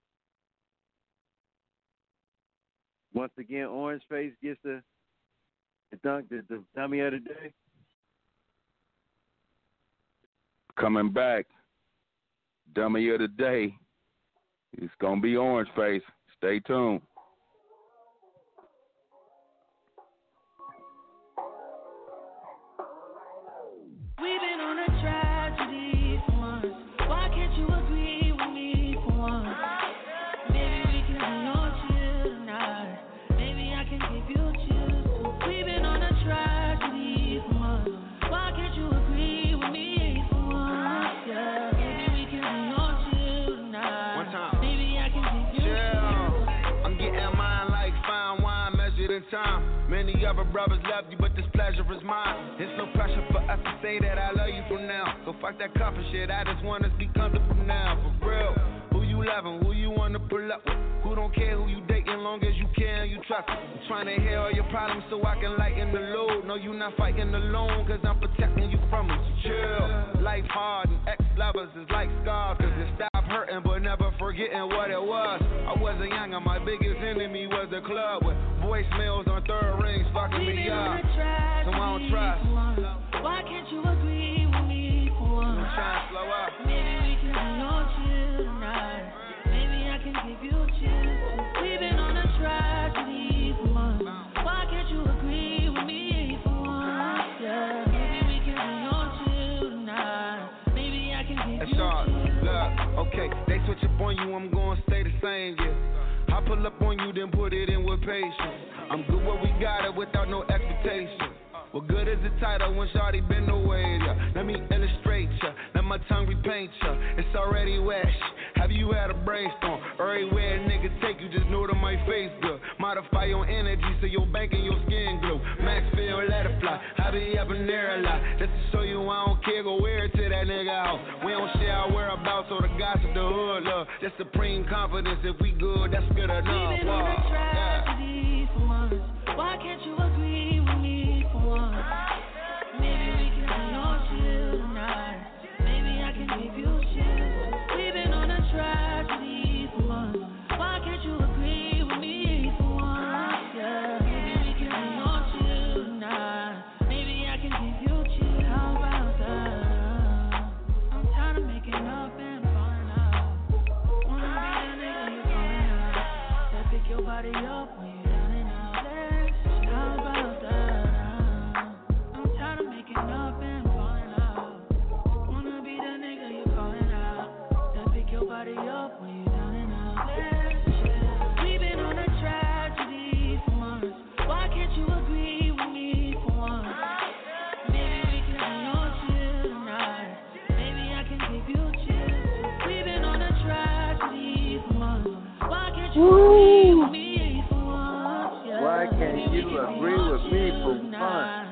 Once again, Orange Face gets the the dunk, the, the dummy of the day.
Coming back, dummy of the day. It's gonna be Orange Face. Stay tuned.
We've been on a tragedy for once. Why can't you agree with me for once? Maybe we can be on chill tonight. Maybe I can give you chills. We've been on a tragedy for once. Why can't you agree with me for once? Yeah. Maybe we can be on chill tonight.
One time.
Maybe I can give you
Yeah. I'm getting mine like fine wine measured in time. Many other brothers love you, but this pleasure is mine. There's no pressure for us to say that I love you from now. So fuck that coffee shit, I just want us to be comfortable now. For real, who you loving, who you wanna pull up with? Who don't care who you dating, long as you care and you trust it. I'm trying to hear all your problems so I can lighten the load. No, you not fighting alone, cause I'm protecting you from it. So chill, life hard and ex-lovers is like scars. Cause it stopped hurting but never forgetting what it was. I wasn't young and my biggest enemy was the club with voicemails on third rings fucking me up. So I don't trust.
Why can't you agree with me for once?
I'm trying to slow up.
Maybe we can be on chill tonight. Maybe I can give you chills. We've been on a tragedy for once. Why can't you agree with me for once? Yeah. Maybe we can be on chill tonight. Maybe I can give
That's
you
all.
chills.
Look, okay, they switch up on you, I'm gonna stay the same, yeah. I pull up on you, then put it in with patience. I'm good where we got it without no expectation. What good is the title when shawty been away? Yeah. Let me illustrate ya, let my tongue repaint ya. It's already wet. Have you had a brainstorm? Everywhere a nigga take you, just know that my face good. Modify your energy so your bank and your skin glow. Maxfield, let it fly. I be up in there a lot. Just to show you I don't care, go wear it to that nigga house. We don't share our whereabouts or the gossip, the hood love. That's supreme confidence. If we good, that's good enough.
We've been
Wow.
on a tragedy for once. Why can't you agree with me for once? Maybe we can be on chill tonight. Maybe I can give you chills. We've been on a tragedy for once. Why can't you agree with me for once? Yeah. Maybe we can be on chill tonight. Maybe I can give you chills. How about that? I'm tired of making up and falling out. Wanna be the nigga you calling out. That pick your body up when you down and out. How about that? I'm tired of making up and falling out. Wanna be the nigga you calling out. That pick your body up when you down and out. Let's chill.
Woo! Why can't you agree with me for once?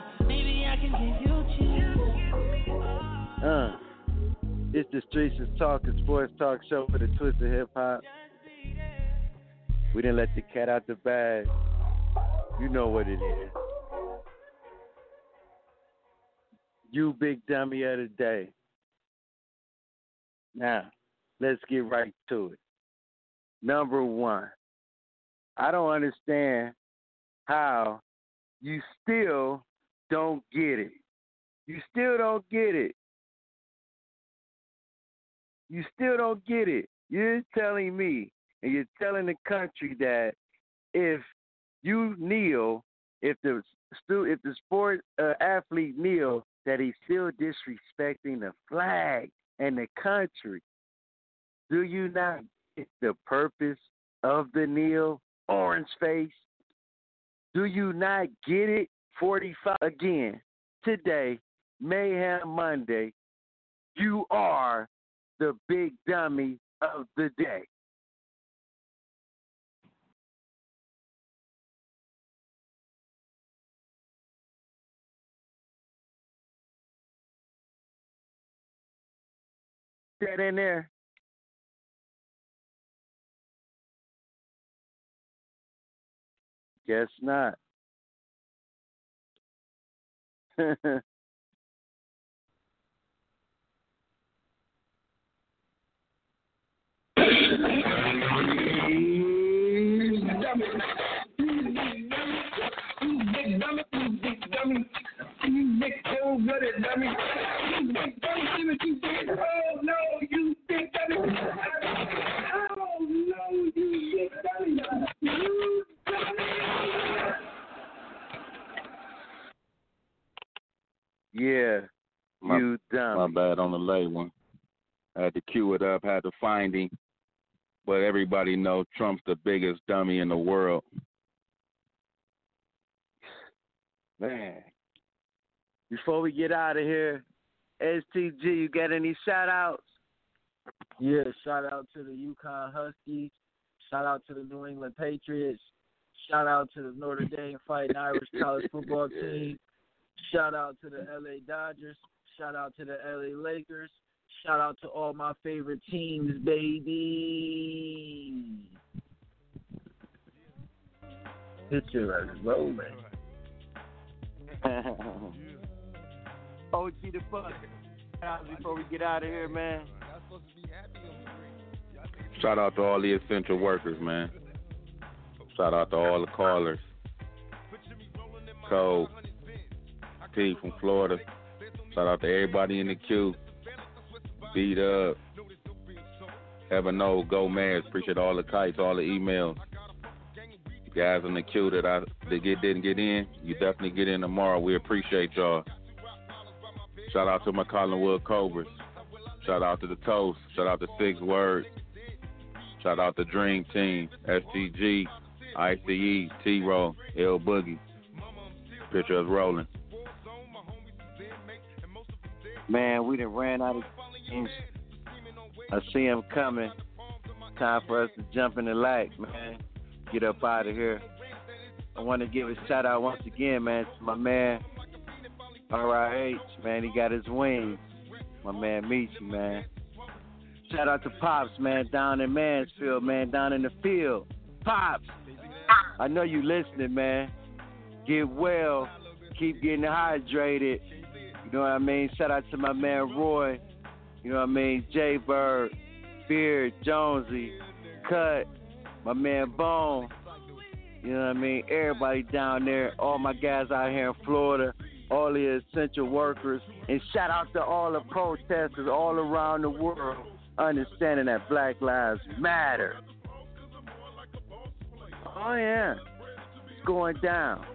Uh, it's the Streets is Talking Sports Talk Show for the Twist of Hip Hop. We didn't let the cat out the bag. You know what it is. You big dummy of the day. Now, let's get right to it. Number one, I don't understand how you still don't get it. You still don't get it. You still don't get it. You're telling me and you're telling the country that if you kneel, if the stu- if the sport uh, athlete kneel, that he's still disrespecting the flag and the country. Do you not get the purpose of the kneel, orange face? Do you not get it? forty-five again, today, Mayhem Monday, you are the big dummy of the day. That in there? Guess not. Yeah,
my,
you dumb.
My bad on the late one. I had to cue it up, had to find him. But everybody knows Trump's the biggest dummy in the world.
Man, before we get out of here, S T G, you got any shout-outs?
Yeah, shout out to the UConn Huskies. Shout out to the New England Patriots. Shout out to the Notre Dame Fighting Irish college football team. Shout out to the L A Dodgers. Shout out to the L A Lakers. Shout out to all my favorite teams, baby. Picture is rolling.
O G the fuck. Before we get out of here, man.
Shout out to all the essential workers, man. Shout out to all the callers. Cole, P from Florida. Shout out to everybody in the queue. Beat up. Evan O, Go Mans. Appreciate all the kites, all the emails. You guys in the queue that I that get didn't get in, you definitely get in tomorrow. We appreciate y'all. Shout out to my Collinwood Cobras. Shout out to the Toast. Shout out to Six Words. Shout out to Dream Team, S T G, I C E, T-Roll, L Boogie. Picture us rolling.
Man, we done ran out of games. I see him coming. Time for us to jump in the light, man. Get up out of here. I want to give a shout out once again, man, to my man, R I H, man. He got his wings. My man Michi, man. Shout out to Pops, man, down in Mansfield, man, down in the field. Pops, I know you listening, man. Get well. Keep getting hydrated. You know what I mean? Shout out to my man Roy. You know what I mean? Jay Bird, Beard, Jonesy, Cut, my man Bone. You know what I mean? Everybody down there, all my guys out here in Florida, all the essential workers. And shout out to all the protesters all around the world understanding that Black Lives Matter. Oh, yeah. It's going down.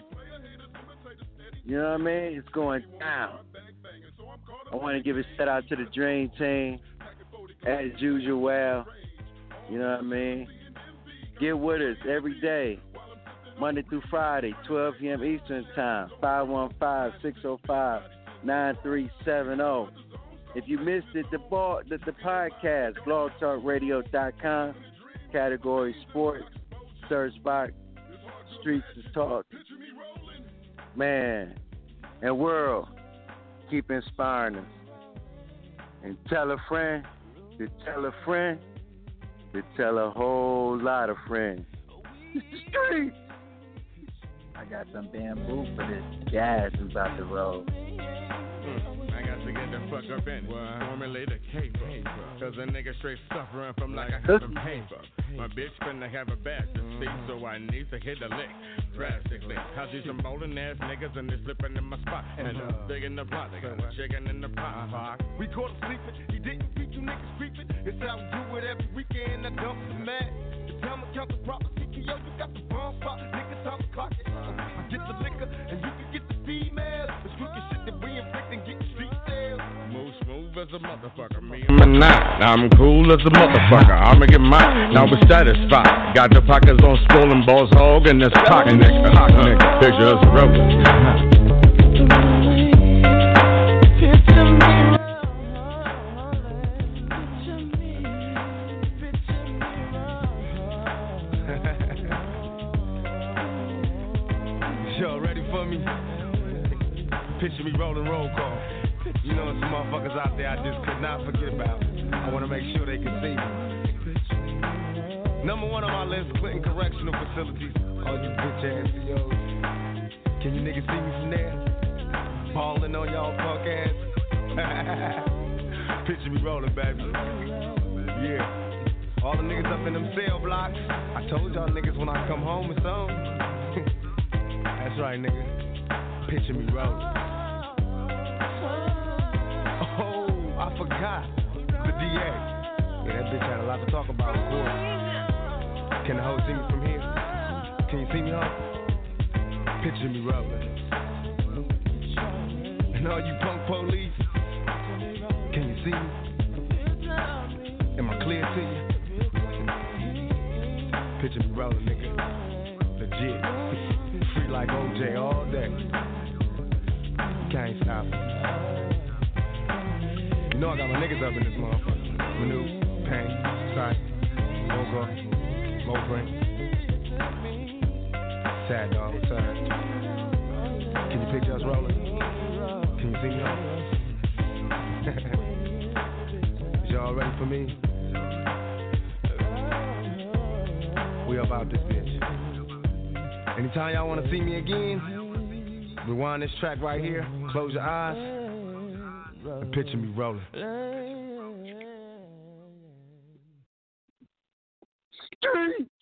You know what I mean? It's going down. I want to give a shout out to the Dream Team, as usual. You know what I mean? Get with us every day, Monday through Friday, twelve p.m. Eastern Time, five one five, six oh five, nine three seven oh. If you missed it, the, ball, the, the podcast, blog talk radio dot com. category, sports, third spot, streets is talking. Man, and world, keep inspiring us. And tell a friend, to tell a friend, to tell a whole lot of friends. It's the streets.
I got some bamboo for this jazz who's about to roll.
Mm, I got to get the fuck up in it. Formulate a caper. Cause a nigga straight suffering from like a half a paper. My bitch finna have a bad to see, so I need to hit the lick drastically. I see some bowling ass niggas and they slipping in my spot. And uh, big in the plot, they got a chicken in the pot. Uh-huh. We caught him sleeping, he didn't beat you niggas creeping. It's how we do it every weekend, I dump some mad. The time I count the property, yo, you got the bomb spot. Niggas time to clock it. I get the liquor and you can get the female. The spooky shit that we inflict and get street sales. Move smooth as a motherfucker, me. I'm a nine, I'm cool as a motherfucker. I'ma get mine, now we're satisfied. Got the pockets on swollen balls, hog, and this cock nigga, cock nigga. Picture us rolling. Y'all ready for me? Picture me rolling roll call. You know, some motherfuckers out there I just could not forget about. I want to make sure they can see me. Number one on my list, Clinton Correctional Facilities. All you bitch ass C Os. Can you niggas see me from there? Balling on y'all punk ass. Picture me rolling, baby. Yeah. All the niggas up in them cell blocks. I told y'all niggas when I come home it's on. That's right, nigga. Picture me rolling. Oh, I forgot. The D A. Yeah, that bitch had a lot to talk about, of course. Can the hoe see me from here? Can you see me, hoe? Picture me rolling. And all you punk police, can you see me? Am I clear to you? Picture me rolling, nigga. Legit. Free like O J all day. You can't stop it. You know I got my niggas up in this motherfucker. Manu, Pain, Sight, Mogo, Mobrin. Sad dog, sad. Can you picture us rolling? Can you see me on? Is y'all ready for me? We about this bitch. Anytime y'all want to see me again, rewind this track right here, close your eyes, and picture me rolling.
Street.